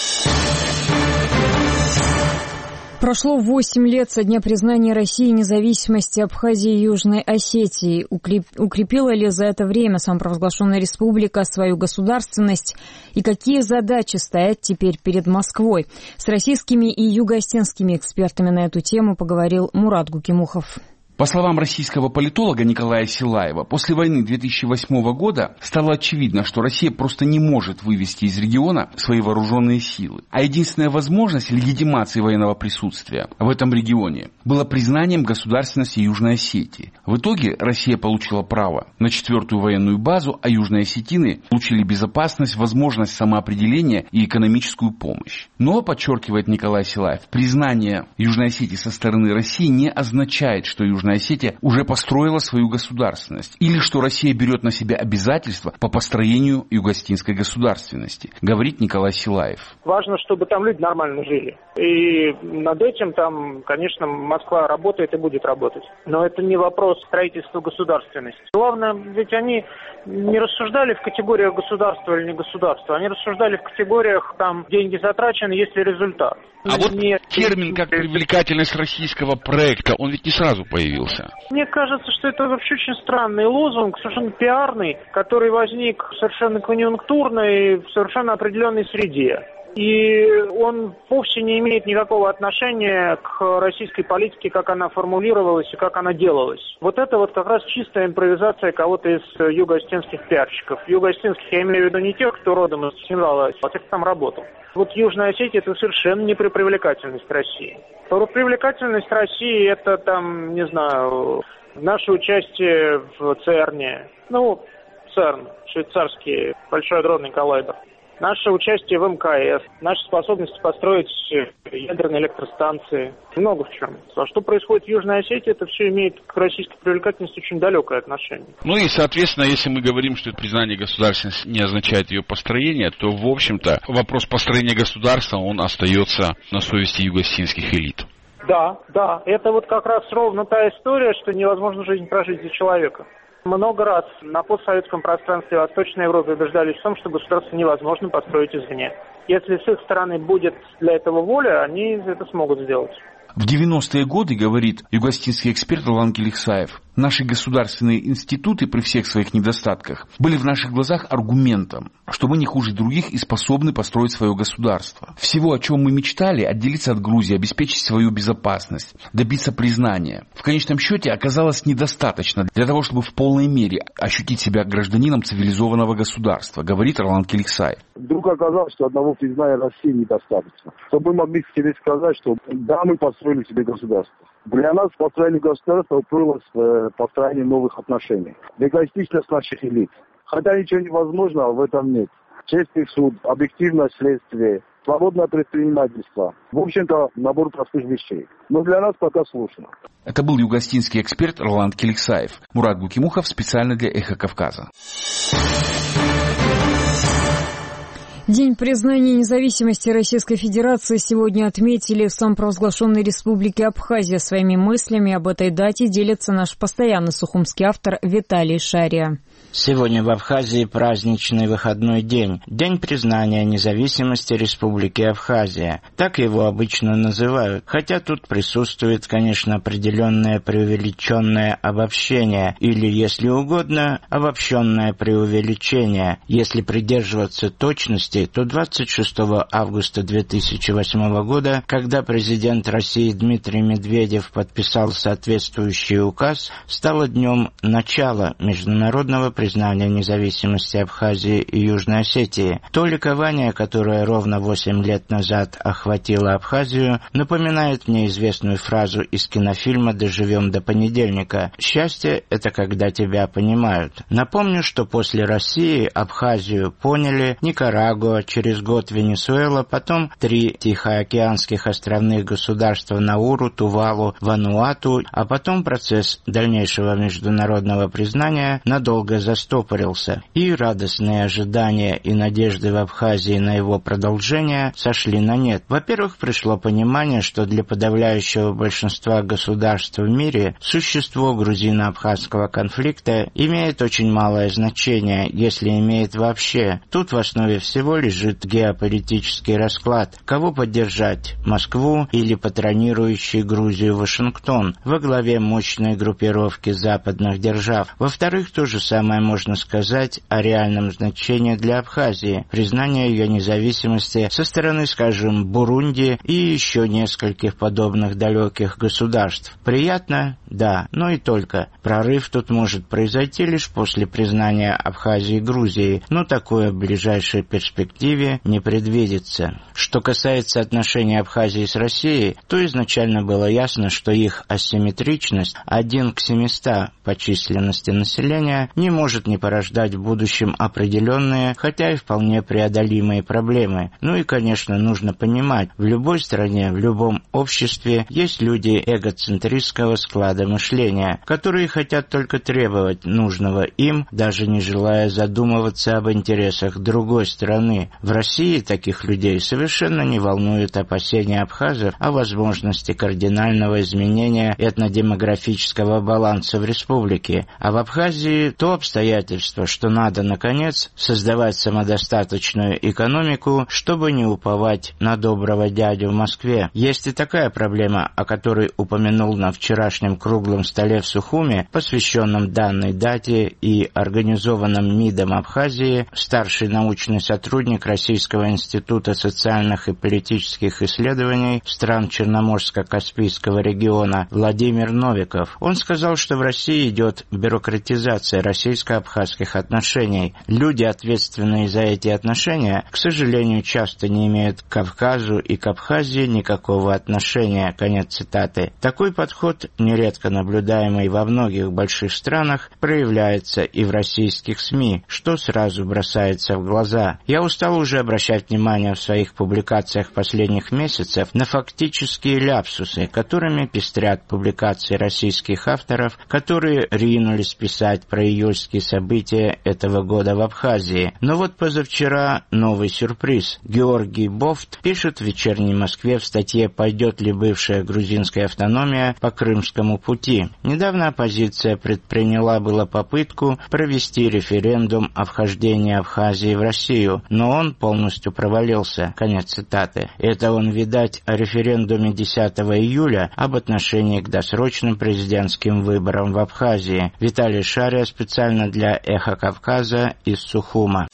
Прошло 8 лет со дня признания России независимости Абхазии и Южной Осетии. Укрепила ли за это время самопровозглашенная республика свою государственность? И какие задачи стоят теперь перед Москвой? С российскими и юго-осетинскими экспертами на эту тему поговорил Мурат Гукимухов. По словам российского политолога Николая Силаева, после войны 2008 года стало очевидно, что Россия просто не может вывести из региона свои вооруженные силы. А единственная возможность легитимации военного присутствия в этом регионе было признанием государственности Южной Осетии. В итоге Россия получила право на 4-ю военную базу, а южные осетины получили безопасность, возможность самоопределения и экономическую помощь. Но, подчеркивает Николай Силаев, признание Южной Осетии со стороны России не означает, что Южная Осетия уже построила свою государственность, или что Россия берет на себя обязательства по построению юго-осетинской государственности, говорит Николай Силаев. Важно, чтобы там люди нормально жили. И над этим там, конечно, Москва работает и будет работать. Но это не вопрос строительства государственности. Главное, ведь они не рассуждали в категориях государства или не государства. Они рассуждали в категориях, там, деньги затрачены, есть ли результат. А вот термин как привлекательность российского проекта, он ведь не сразу появился. появился. Мне кажется, что это вообще очень странный лозунг, совершенно пиарный, который возник совершенно конъюнктурно и в совершенно определенной среде. И он вовсе не имеет никакого отношения к российской политике, как она формулировалась и как она делалась. Вот это вот как раз чистая импровизация кого-то из юго-осетинских пиарщиков. Юго-осетинских я имею в виду не тех, кто родом из Централа, а тех, кто там работал. Вот Южная Осетия – это совершенно не про привлекательность России. Про привлекательность России – это там, не знаю, наше участие в ЦЕРНе. ЦЕРН, швейцарский большой адронный коллайдер. Наше участие в МКС, наша способность построить ядерные электростанции, много в чем. А что происходит в Южной Осетии, это все имеет к российской привлекательности очень далекое отношение. И, соответственно, если мы говорим, что это признание государственности не означает ее построение, то, в общем-то, вопрос построения государства, он остается на совести юго-осетинских элит. Да, это вот как раз ровно та история, что невозможно жизнь прожить за человека. Много раз на постсоветском пространстве Восточной Европы убеждались в том, что государство невозможно построить извне. Если с их стороны будет для этого воля, они это смогут сделать. В 90-е годы, говорит юго-осетинский эксперт Ролан Келексаев, наши государственные институты при всех своих недостатках были в наших глазах аргументом, что мы не хуже других и способны построить свое государство. Всего, о чем мы мечтали, отделиться от Грузии, обеспечить свою безопасность, добиться признания, в конечном счете оказалось недостаточно для того, чтобы в полной мере ощутить себя гражданином цивилизованного государства, говорит Ролан Келексаев. Вдруг оказалось, что одного признания России недостаточно. Чтобы мы могли себе сказать, что да, мы построили себе государство. Для нас построение государства уперлось в построение новых отношений. Эгоистичность наших элит. Хотя ничего невозможного в этом нет. Честный суд, объективное следствие, свободное предпринимательство. В общем-то, набор простых вещей. Но для нас пока сложно. Это был юго-осетинский эксперт Ролан Келексаев. Мурат Гукимухов специально для «Эхо Кавказа». День признания независимости Российской Федерации сегодня отметили в самопровозглашенной республике Абхазия. Своими мыслями об этой дате делится наш постоянный сухумский автор Виталий Шария. Сегодня в Абхазии праздничный выходной день. День признания независимости Республики Абхазия. Так его обычно называют. Хотя тут присутствует, конечно, определенное преувеличенное обобщение. Или, если угодно, обобщенное преувеличение. Если придерживаться точности, то 26 августа 2008 года, когда президент России Дмитрий Медведев подписал соответствующий указ, стало днем начала международного признания независимости Абхазии и Южной Осетии. То ликование, которое ровно 8 лет назад охватило Абхазию, напоминает мне известную фразу из кинофильма «Доживем до понедельника». «Счастье – это когда тебя понимают». Напомню, что после России Абхазию поняли Никарагуа, через год Венесуэла, потом 3 тихоокеанских островных государства Науру, Тувалу, Вануату, а потом процесс дальнейшего международного признания надолго застопорился, и радостные ожидания и надежды в Абхазии на его продолжение сошли на нет. Во-первых, пришло понимание, что для подавляющего большинства государств в мире существо грузино-абхазского конфликта имеет очень малое значение, если имеет вообще. Тут в основе всего лежит геополитический расклад. Кого поддержать? Москву или патронирующий Грузию Вашингтон во главе мощной группировки западных держав? Во-вторых, то же самое можно сказать о реальном значении для Абхазии. Признание ее независимости со стороны, скажем, Бурунди и еще нескольких подобных далеких государств. Приятно? Да, но и только. Прорыв тут может произойти лишь после признания Абхазии Грузии, но такое в ближайшей перспективе не предвидится. Что касается отношений Абхазии с Россией, то изначально было ясно, что их асимметричность 1 к 700 по численности населения не может не порождать в будущем определенные, хотя и вполне преодолимые проблемы. Ну и, конечно, нужно понимать, в любой стране, в любом обществе есть люди эгоцентристского склада мышления, которые хотят только требовать нужного им, даже не желая задумываться об интересах другой страны. В России таких людей совершенно не волнует опасения абхазов о возможности кардинального изменения этнодемографического баланса в республике, а в Абхазии то обстоятельство, что надо, наконец, создавать самодостаточную экономику, чтобы не уповать на доброго дядю в Москве. Есть и такая проблема, о которой упомянул на вчерашнем круглом столе в Сухуме, посвященном данной дате и организованном МИДом Абхазии, старший научный сотрудник Российского института социальных и политических исследований стран Черноморско-Каспийского региона Владимир Новиков. Он сказал, что в России идет бюрократизация российско-абхазских отношений. Люди, ответственные за эти отношения, к сожалению, часто не имеют к Кавказу и к Абхазии никакого отношения. Конец цитаты. Такой подход, нередко наблюдаемый во многих больших странах, проявляется и в российских СМИ, что сразу бросается в глаза. Я устал уже обращать внимание в своих публикациях последних месяцев на фактические ляпсусы, которыми пестрят публикации российских авторов, которые ринулись писать про июльские события этого года в Абхазии. Но вот позавчера новый сюрприз. Георгий Бофт пишет в «Вечерней Москве» в статье «Пойдет ли бывшая грузинская автономия по Крымскому пути?». Недавно оппозиция предприняла было попытку провести референдум о вхождении Абхазии в Россию, но он полностью провалился. Конец цитаты. Это он, видать, о референдуме 10 июля об отношении к досрочным президентским выборам в Абхазии. Виталий Шария специально для «Эхо Кавказа» из Сухума.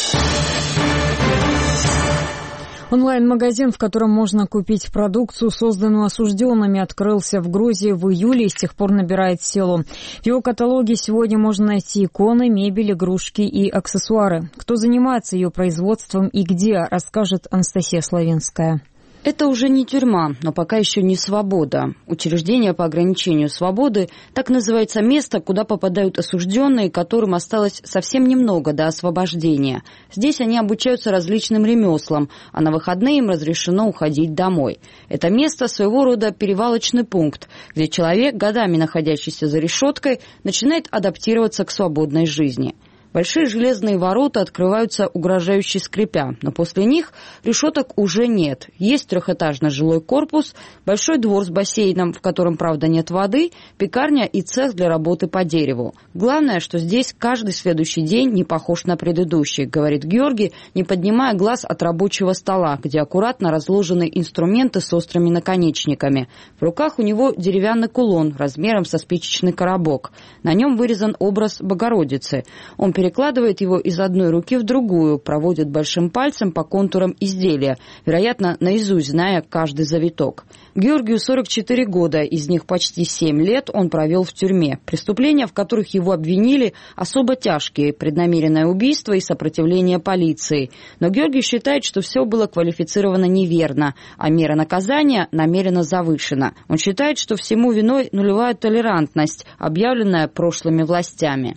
Онлайн-магазин, в котором можно купить продукцию, созданную осужденными, открылся в Грузии в июле и с тех пор набирает силу. В его каталоге сегодня можно найти иконы, мебель, игрушки и аксессуары. Кто занимается ее производством и где, расскажет Анастасия Славинская. Это уже не тюрьма, но пока еще не свобода. Учреждение по ограничению свободы – так называется место, куда попадают осужденные, которым осталось совсем немного до освобождения. Здесь они обучаются различным ремеслам, а на выходные им разрешено уходить домой. Это место – своего рода перевалочный пункт, где человек, годами находящийся за решеткой, начинает адаптироваться к свободной жизни. Большие железные ворота открываются угрожающе скрипя, но после них решеток уже нет. Есть трехэтажный жилой корпус, большой двор с бассейном, в котором, правда, нет воды, пекарня и цех для работы по дереву. Главное, что здесь каждый следующий день не похож на предыдущий, говорит Георгий, не поднимая глаз от рабочего стола, где аккуратно разложены инструменты с острыми наконечниками. В руках у него деревянный кулон размером со спичечный коробок. На нем вырезан образ Богородицы. Он перекладывает его из одной руки в другую, проводит большим пальцем по контурам изделия, вероятно, наизусть зная каждый завиток. Георгию 44 года, из них почти 7 лет он провел в тюрьме. Преступления, в которых его обвинили, особо тяжкие – преднамеренное убийство и сопротивление полиции. Но Георгий считает, что все было квалифицировано неверно, а мера наказания намеренно завышена. Он считает, что всему виной нулевая толерантность, объявленная прошлыми властями.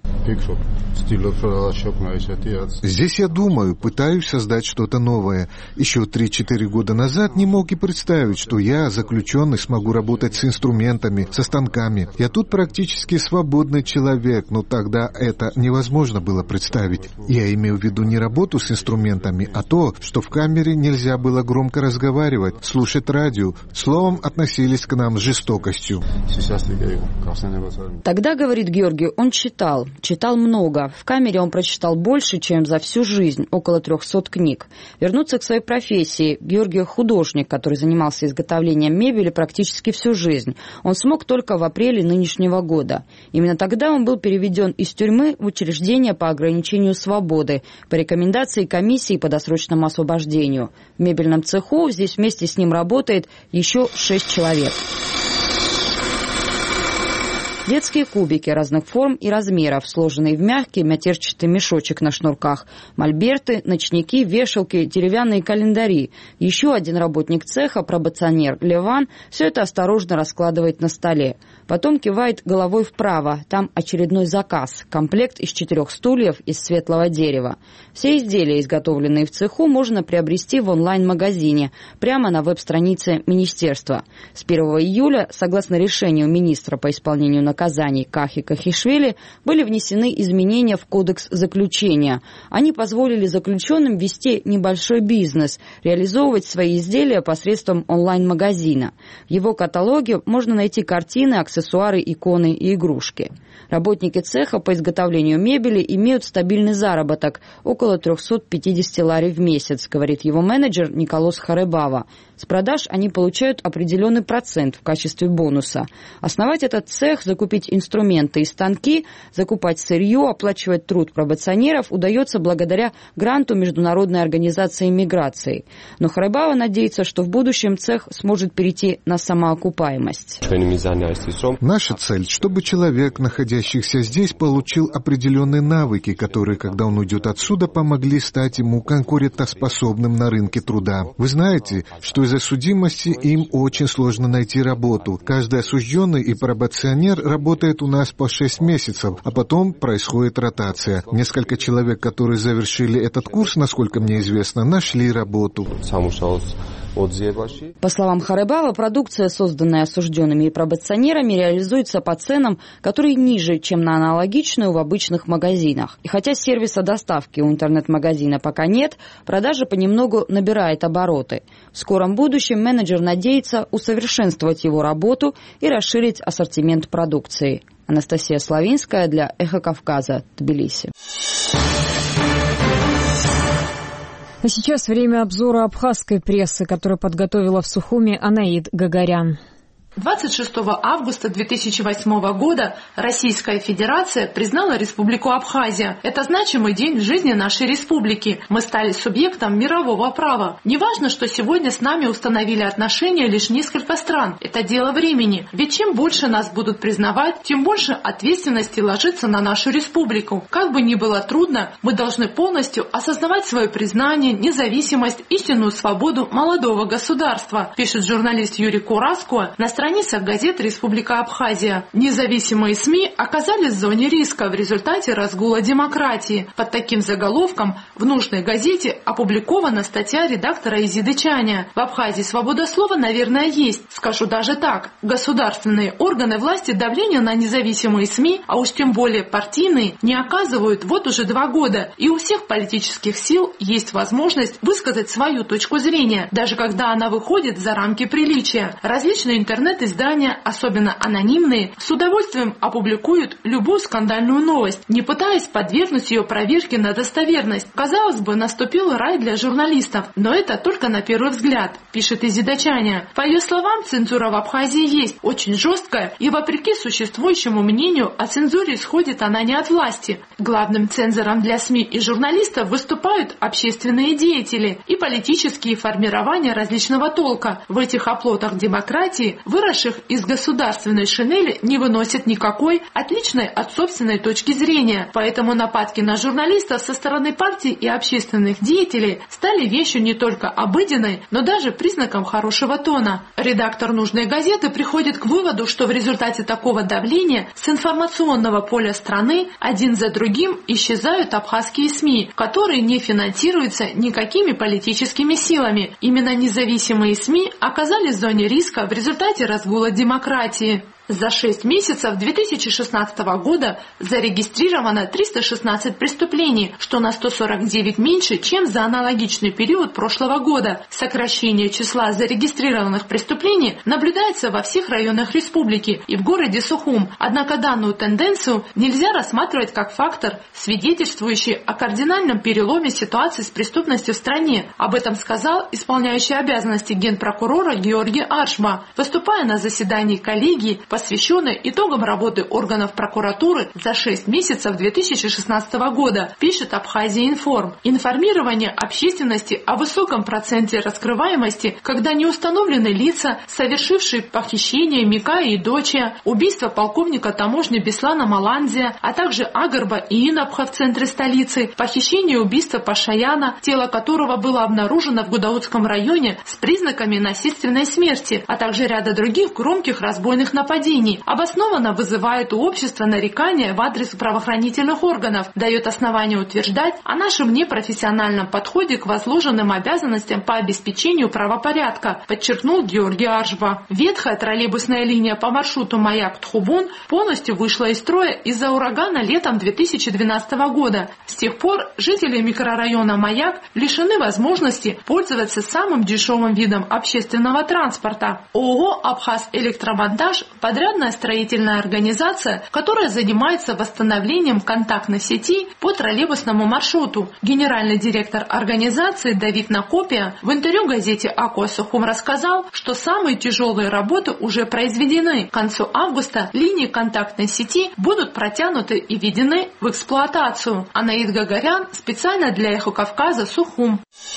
Здесь я думаю, пытаюсь создать что-то новое. Еще 3-4 года назад не мог и представить, что я, заключенный, смогу работать с инструментами, со станками. Я тут практически свободный человек, но тогда это невозможно было представить. Я имею в виду не работу с инструментами, а то, что в камере нельзя было громко разговаривать, слушать радио. Словом, относились к нам с жестокостью. Тогда, говорит Георгий, он читал много. В камере он прочитал больше, чем за всю жизнь, около 300 книг. Вернуться к своей профессии. Георгий художник, который занимался изготовлением мебели практически всю жизнь. Он смог только в апреле нынешнего года. Именно тогда он был переведен из тюрьмы в учреждение по ограничению свободы по рекомендации комиссии по досрочному освобождению. В мебельном цеху здесь вместе с ним работает еще 6 человек. Детские кубики разных форм и размеров, сложенные в мягкий матерчатый мешочек на шнурках, мольберты, ночники, вешалки, деревянные календари. Еще один работник цеха, пробационер Леван, все это осторожно раскладывает на столе. Потом кивает головой вправо, там очередной заказ, комплект из 4 стульев из светлого дерева. Все изделия, изготовленные в цеху, можно приобрести в онлайн-магазине, прямо на веб-странице министерства. С 1 июля, согласно решению министра по исполнению наказаний Кахи Кахишвили были внесены изменения в Кодекс заключения. Они позволили заключенным вести небольшой бизнес, реализовывать свои изделия посредством онлайн-магазина. В его каталоге можно найти картины, аксессуары, иконы и игрушки. Работники цеха по изготовлению мебели имеют стабильный заработок – около 350 лари в месяц, говорит его менеджер Николос Харебава. С продаж они получают определенный процент в качестве бонуса. Основать этот цех, закупить инструменты и станки, закупать сырье, оплачивать труд пробационеров удается благодаря гранту Международной организации миграции. Но Харебава надеется, что в будущем цех сможет перейти на самоокупаемость. Наша цель, чтобы человек, находящийся здесь, получил определенные навыки, которые, когда он уйдет отсюда, помогли стать ему конкурентоспособным на рынке труда. Вы знаете, что из-за судимости им очень сложно найти работу. Каждый осужденный и пробационер работает у нас по 6 месяцев, а потом происходит ротация. Несколько человек, которые завершили этот курс, насколько мне известно, нашли работу. По словам Харебава, продукция, созданная осужденными и пробационерами, реализуется по ценам, которые ниже, чем на аналогичную в обычных магазинах. И хотя сервиса доставки у интернет-магазина пока нет, продажа понемногу набирает обороты. В скором будущем менеджер надеется усовершенствовать его работу и расширить ассортимент продукции. Анастасия Славинская для «Эхо Кавказа», Тбилиси. А сейчас время обзора абхазской прессы, которую подготовила в Сухуми Анаид Гагарян. 26 августа 2008 года Российская Федерация признала Республику Абхазия. Это значимый день в жизни нашей республики. Мы стали субъектом мирового права. Неважно, что сегодня с нами установили отношения лишь несколько стран. Это дело времени. Ведь чем больше нас будут признавать, тем больше ответственности ложится на нашу республику. Как бы ни было трудно, мы должны полностью осознавать свое признание, независимость, истинную свободу молодого государства, пишет журналист Юрий Кураско на страницах газеты «Республика Абхазия». Независимые СМИ оказались в зоне риска в результате разгула демократии. Под таким заголовком в нужной газете опубликована статья редактора Изиды Чаня. В Абхазии свобода слова, наверное, есть. Скажу даже так. Государственные органы власти давления на независимые СМИ, а уж тем более партийные, не оказывают вот уже 2 года. И у всех политических сил есть возможность высказать свою точку зрения, даже когда она выходит за рамки приличия. Различные интернет-издания, особенно анонимные, с удовольствием опубликуют любую скандальную новость, не пытаясь подвергнуть ее проверке на достоверность. Казалось бы, наступил рай для журналистов, но это только на первый взгляд, пишет Изида Чаня. По ее словам, цензура в Абхазии есть, очень жесткая, и вопреки существующему мнению о цензуре исходит она не от власти. Главным цензором для СМИ и журналистов выступают общественные деятели и политические формирования различного толка. В этих оплотах демократии выросших из государственной шинели не выносят никакой, отличной от собственной точки зрения. Поэтому нападки на журналистов со стороны партий и общественных деятелей стали вещью не только обыденной, но даже признаком хорошего тона. Редактор нужной газеты приходит к выводу, что в результате такого давления с информационного поля страны один за другим исчезают абхазские СМИ, которые не финансируются никакими политическими силами. Именно независимые СМИ оказались в зоне риска в результате разгула демократии. За 6 месяцев 2016 года зарегистрировано 316 преступлений, что на 149 меньше, чем за аналогичный период прошлого года. Сокращение числа зарегистрированных преступлений наблюдается во всех районах республики и в городе Сухум. Однако данную тенденцию нельзя рассматривать как фактор, свидетельствующий о кардинальном переломе ситуации с преступностью в стране. Об этом сказал исполняющий обязанности генпрокурора Георгий Аршма, выступая на заседании коллегии, посвященной итогам работы органов прокуратуры за 6 месяцев 2016 года, пишет Абхазия Информ. Информирование общественности о высоком проценте раскрываемости, когда не установлены лица, совершившие похищение Микая и Дочия, убийство полковника таможни Беслана Маланзия, а также Агарба и Инабха в центре столицы, похищение и убийство Пашаяна, тело которого было обнаружено в Гудаутском районе с признаками насильственной смерти, а также ряда других громких разбойных нападений. падений, обоснованно вызывает у общества нарекания в адрес правоохранительных органов, дает основание утверждать о нашем непрофессиональном подходе к возложенным обязанностям по обеспечению правопорядка, подчеркнул Георгий Аржба. Ветхая троллейбусная линия по маршруту Маяк-Тхубун полностью вышла из строя из-за урагана летом 2012 года. С тех пор жители микрорайона Маяк лишены возможности пользоваться самым дешевым видом общественного транспорта. ООО «Абхаз-Электромонтаж» – подрядная строительная организация, которая занимается восстановлением контактной сети по троллейбусному маршруту. Генеральный директор организации Давид Накопия в интервью газете «Акуа Сухум» рассказал, что самые тяжелые работы уже произведены. К концу августа линии контактной сети будут протянуты и введены в эксплуатацию. Анаид Гагарян специально для «Эхо Кавказа», Сухум.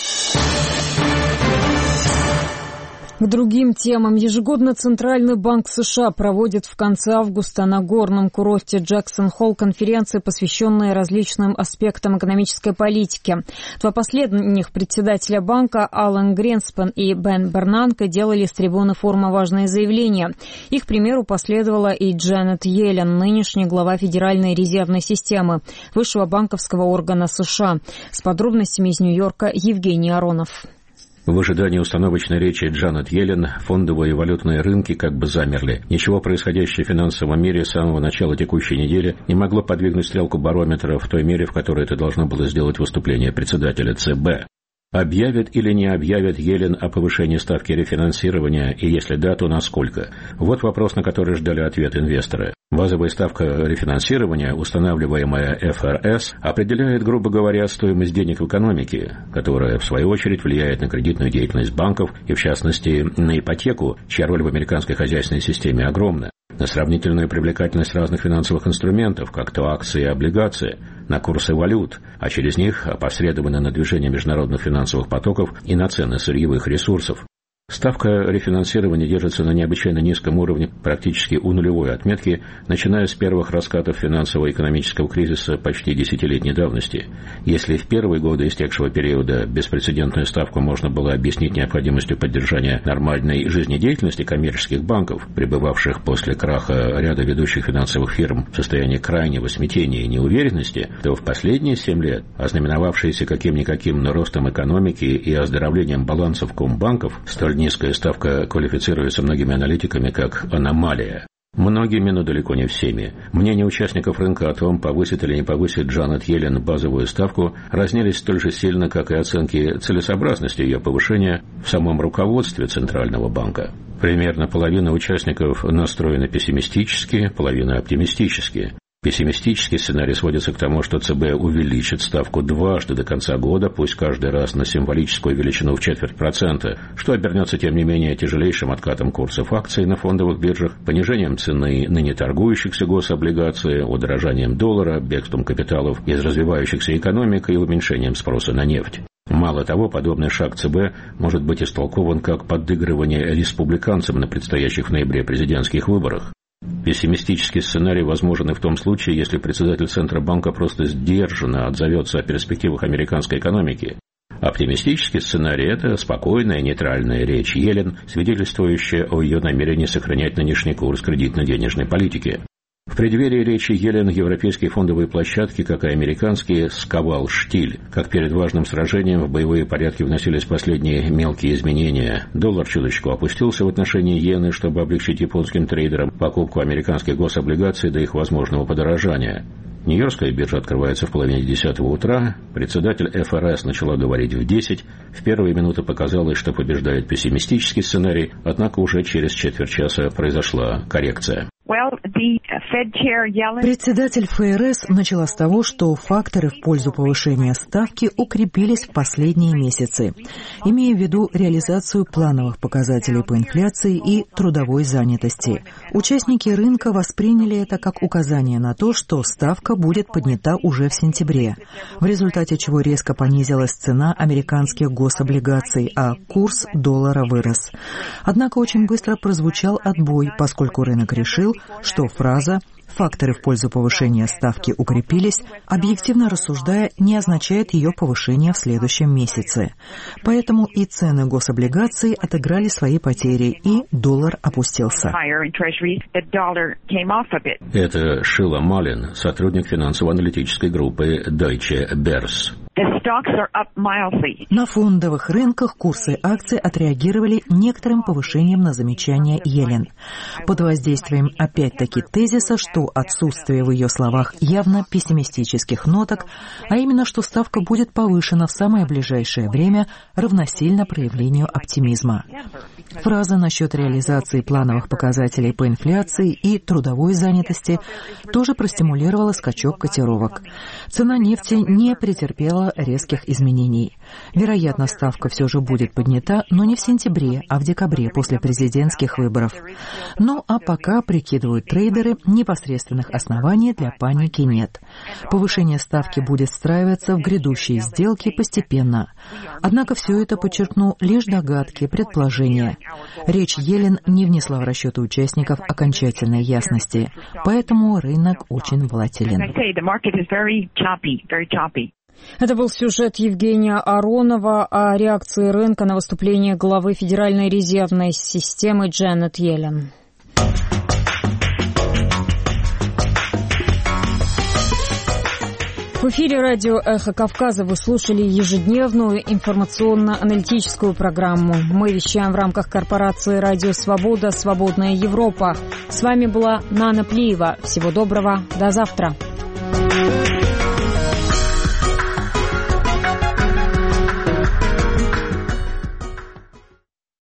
К другим темам. Ежегодно Центральный банк США проводит в конце августа на горном курорте Джексон-Холл конференции, посвященные различным аспектам экономической политики. Два последних председателя банка, Алан Гринспен и Бен Бернанке, делали с трибуны форума важные заявления. Их примеру последовала и Джанет Йеллен, нынешняя глава Федеральной резервной системы, высшего банковского органа США. С подробностями из Нью-Йорка Евгений Аронов. В ожидании установочной речи Джанет Йеллен фондовые и валютные рынки как бы замерли. Ничего происходящее в финансовом мире с самого начала текущей недели не могло подвигнуть стрелку барометра в той мере, в которой это должно было сделать выступление председателя ЦБ. Объявит или не объявит Йеллен о повышении ставки рефинансирования, и если да, то насколько? Вот вопрос, на который ждали ответ инвесторы. Базовая ставка рефинансирования, устанавливаемая ФРС, определяет, грубо говоря, стоимость денег в экономике, которая, в свою очередь, влияет на кредитную деятельность банков и, в частности, на ипотеку, чья роль в американской хозяйственной системе огромна, на сравнительную привлекательность разных финансовых инструментов, как то акции и облигации, на курсы валют, а через них опосредованно на движение международных финансовых потоков и на цены сырьевых ресурсов. Ставка рефинансирования держится на необычайно низком уровне, практически у нулевой отметки, начиная с первых раскатов финансово-экономического кризиса почти десятилетней давности. Если в первые годы истекшего периода беспрецедентную ставку можно было объяснить необходимостью поддержания нормальной жизнедеятельности коммерческих банков, пребывавших после краха ряда ведущих финансовых фирм в состоянии крайнего смятения и неуверенности, то в последние 7 лет, ознаменовавшиеся каким-никаким, но ростом экономики и оздоровлением балансов комбанков, столь низкая ставка квалифицируется многими аналитиками как аномалия. Многими, но далеко не всеми. Мнения участников рынка о том, повысит или не повысит Джанет Йеллен базовую ставку, разнились столь же сильно, как и оценки целесообразности ее повышения в самом руководстве Центрального банка. Примерно половина участников настроена пессимистически, половина оптимистически. Пессимистический сценарий сводится к тому, что ЦБ увеличит ставку дважды до конца года, пусть каждый раз на символическую величину в 0,25%, что обернется, тем не менее, тяжелейшим откатом курсов акций на фондовых биржах, понижением цены ныне торгующихся гособлигаций, удорожанием доллара, бегством капиталов из развивающихся экономик и уменьшением спроса на нефть. Мало того, подобный шаг ЦБ может быть истолкован как подыгрывание республиканцам на предстоящих в ноябре президентских выборах. Пессимистический сценарий возможен и в том случае, если председатель Центробанка просто сдержанно отзовется о перспективах американской экономики. Оптимистический сценарий – это спокойная, нейтральная речь Йеллен, свидетельствующая о ее намерении сохранять нынешний курс кредитно-денежной политики. В преддверии речи Йеллен европейские фондовые площадки, как и американские, сковал штиль. Как перед важным сражением в боевые порядки вносились последние мелкие изменения. Доллар чуточку опустился в отношении иены, чтобы облегчить японским трейдерам покупку американских гособлигаций до их возможного подорожания. Нью-Йоркская биржа открывается в половине 10 утра. Председатель ФРС начала говорить в 10. В первые минуты показалось, что побеждает пессимистический сценарий, однако уже через четверть часа произошла коррекция. Председатель ФРС начала с того, что факторы в пользу повышения ставки укрепились в последние месяцы, имея в виду реализацию плановых показателей по инфляции и трудовой занятости. Участники рынка восприняли это как указание на то, что ставка будет поднята уже в сентябре, в результате чего резко понизилась цена американских гособлигаций, а курс доллара вырос. Однако очень быстро прозвучал отбой, поскольку рынок решил, что что фраза «факторы в пользу повышения ставки укрепились», объективно рассуждая, не означает ее повышение в следующем месяце. Поэтому и цены гособлигаций отыграли свои потери, и доллар опустился. Это Шила Малин, сотрудник финансово-аналитической группы Deutsche Börse. На фондовых рынках курсы акций отреагировали некоторым повышением на замечания Йеллен. Под воздействием опять-таки тезиса, что отсутствие в ее словах явно пессимистических ноток, а именно, что ставка будет повышена в самое ближайшее время, равносильно проявлению оптимизма. Фраза насчет реализации плановых показателей по инфляции и трудовой занятости тоже простимулировала скачок котировок. Цена нефти не претерпела резких изменений. Вероятно, ставка все же будет поднята, но не в сентябре, а в декабре после президентских выборов. Ну а пока, прикидывают трейдеры, непосредственных оснований для паники нет. Повышение ставки будет встраиваться в грядущие сделки постепенно. Однако все это, подчеркну, лишь догадки, предположения. Речь Йеллен не внесла в расчеты участников окончательной ясности, поэтому рынок очень волатилен. Это был сюжет Евгения Аронова о реакции рынка на выступление главы Федеральной резервной системы Джанет Йеллен. В эфире радио «Эхо Кавказа» вы слушали ежедневную информационно-аналитическую программу. Мы вещаем в рамках корпорации «Радио Свобода. Свободная Европа». С вами была Нана Плиева. Всего доброго. До завтра.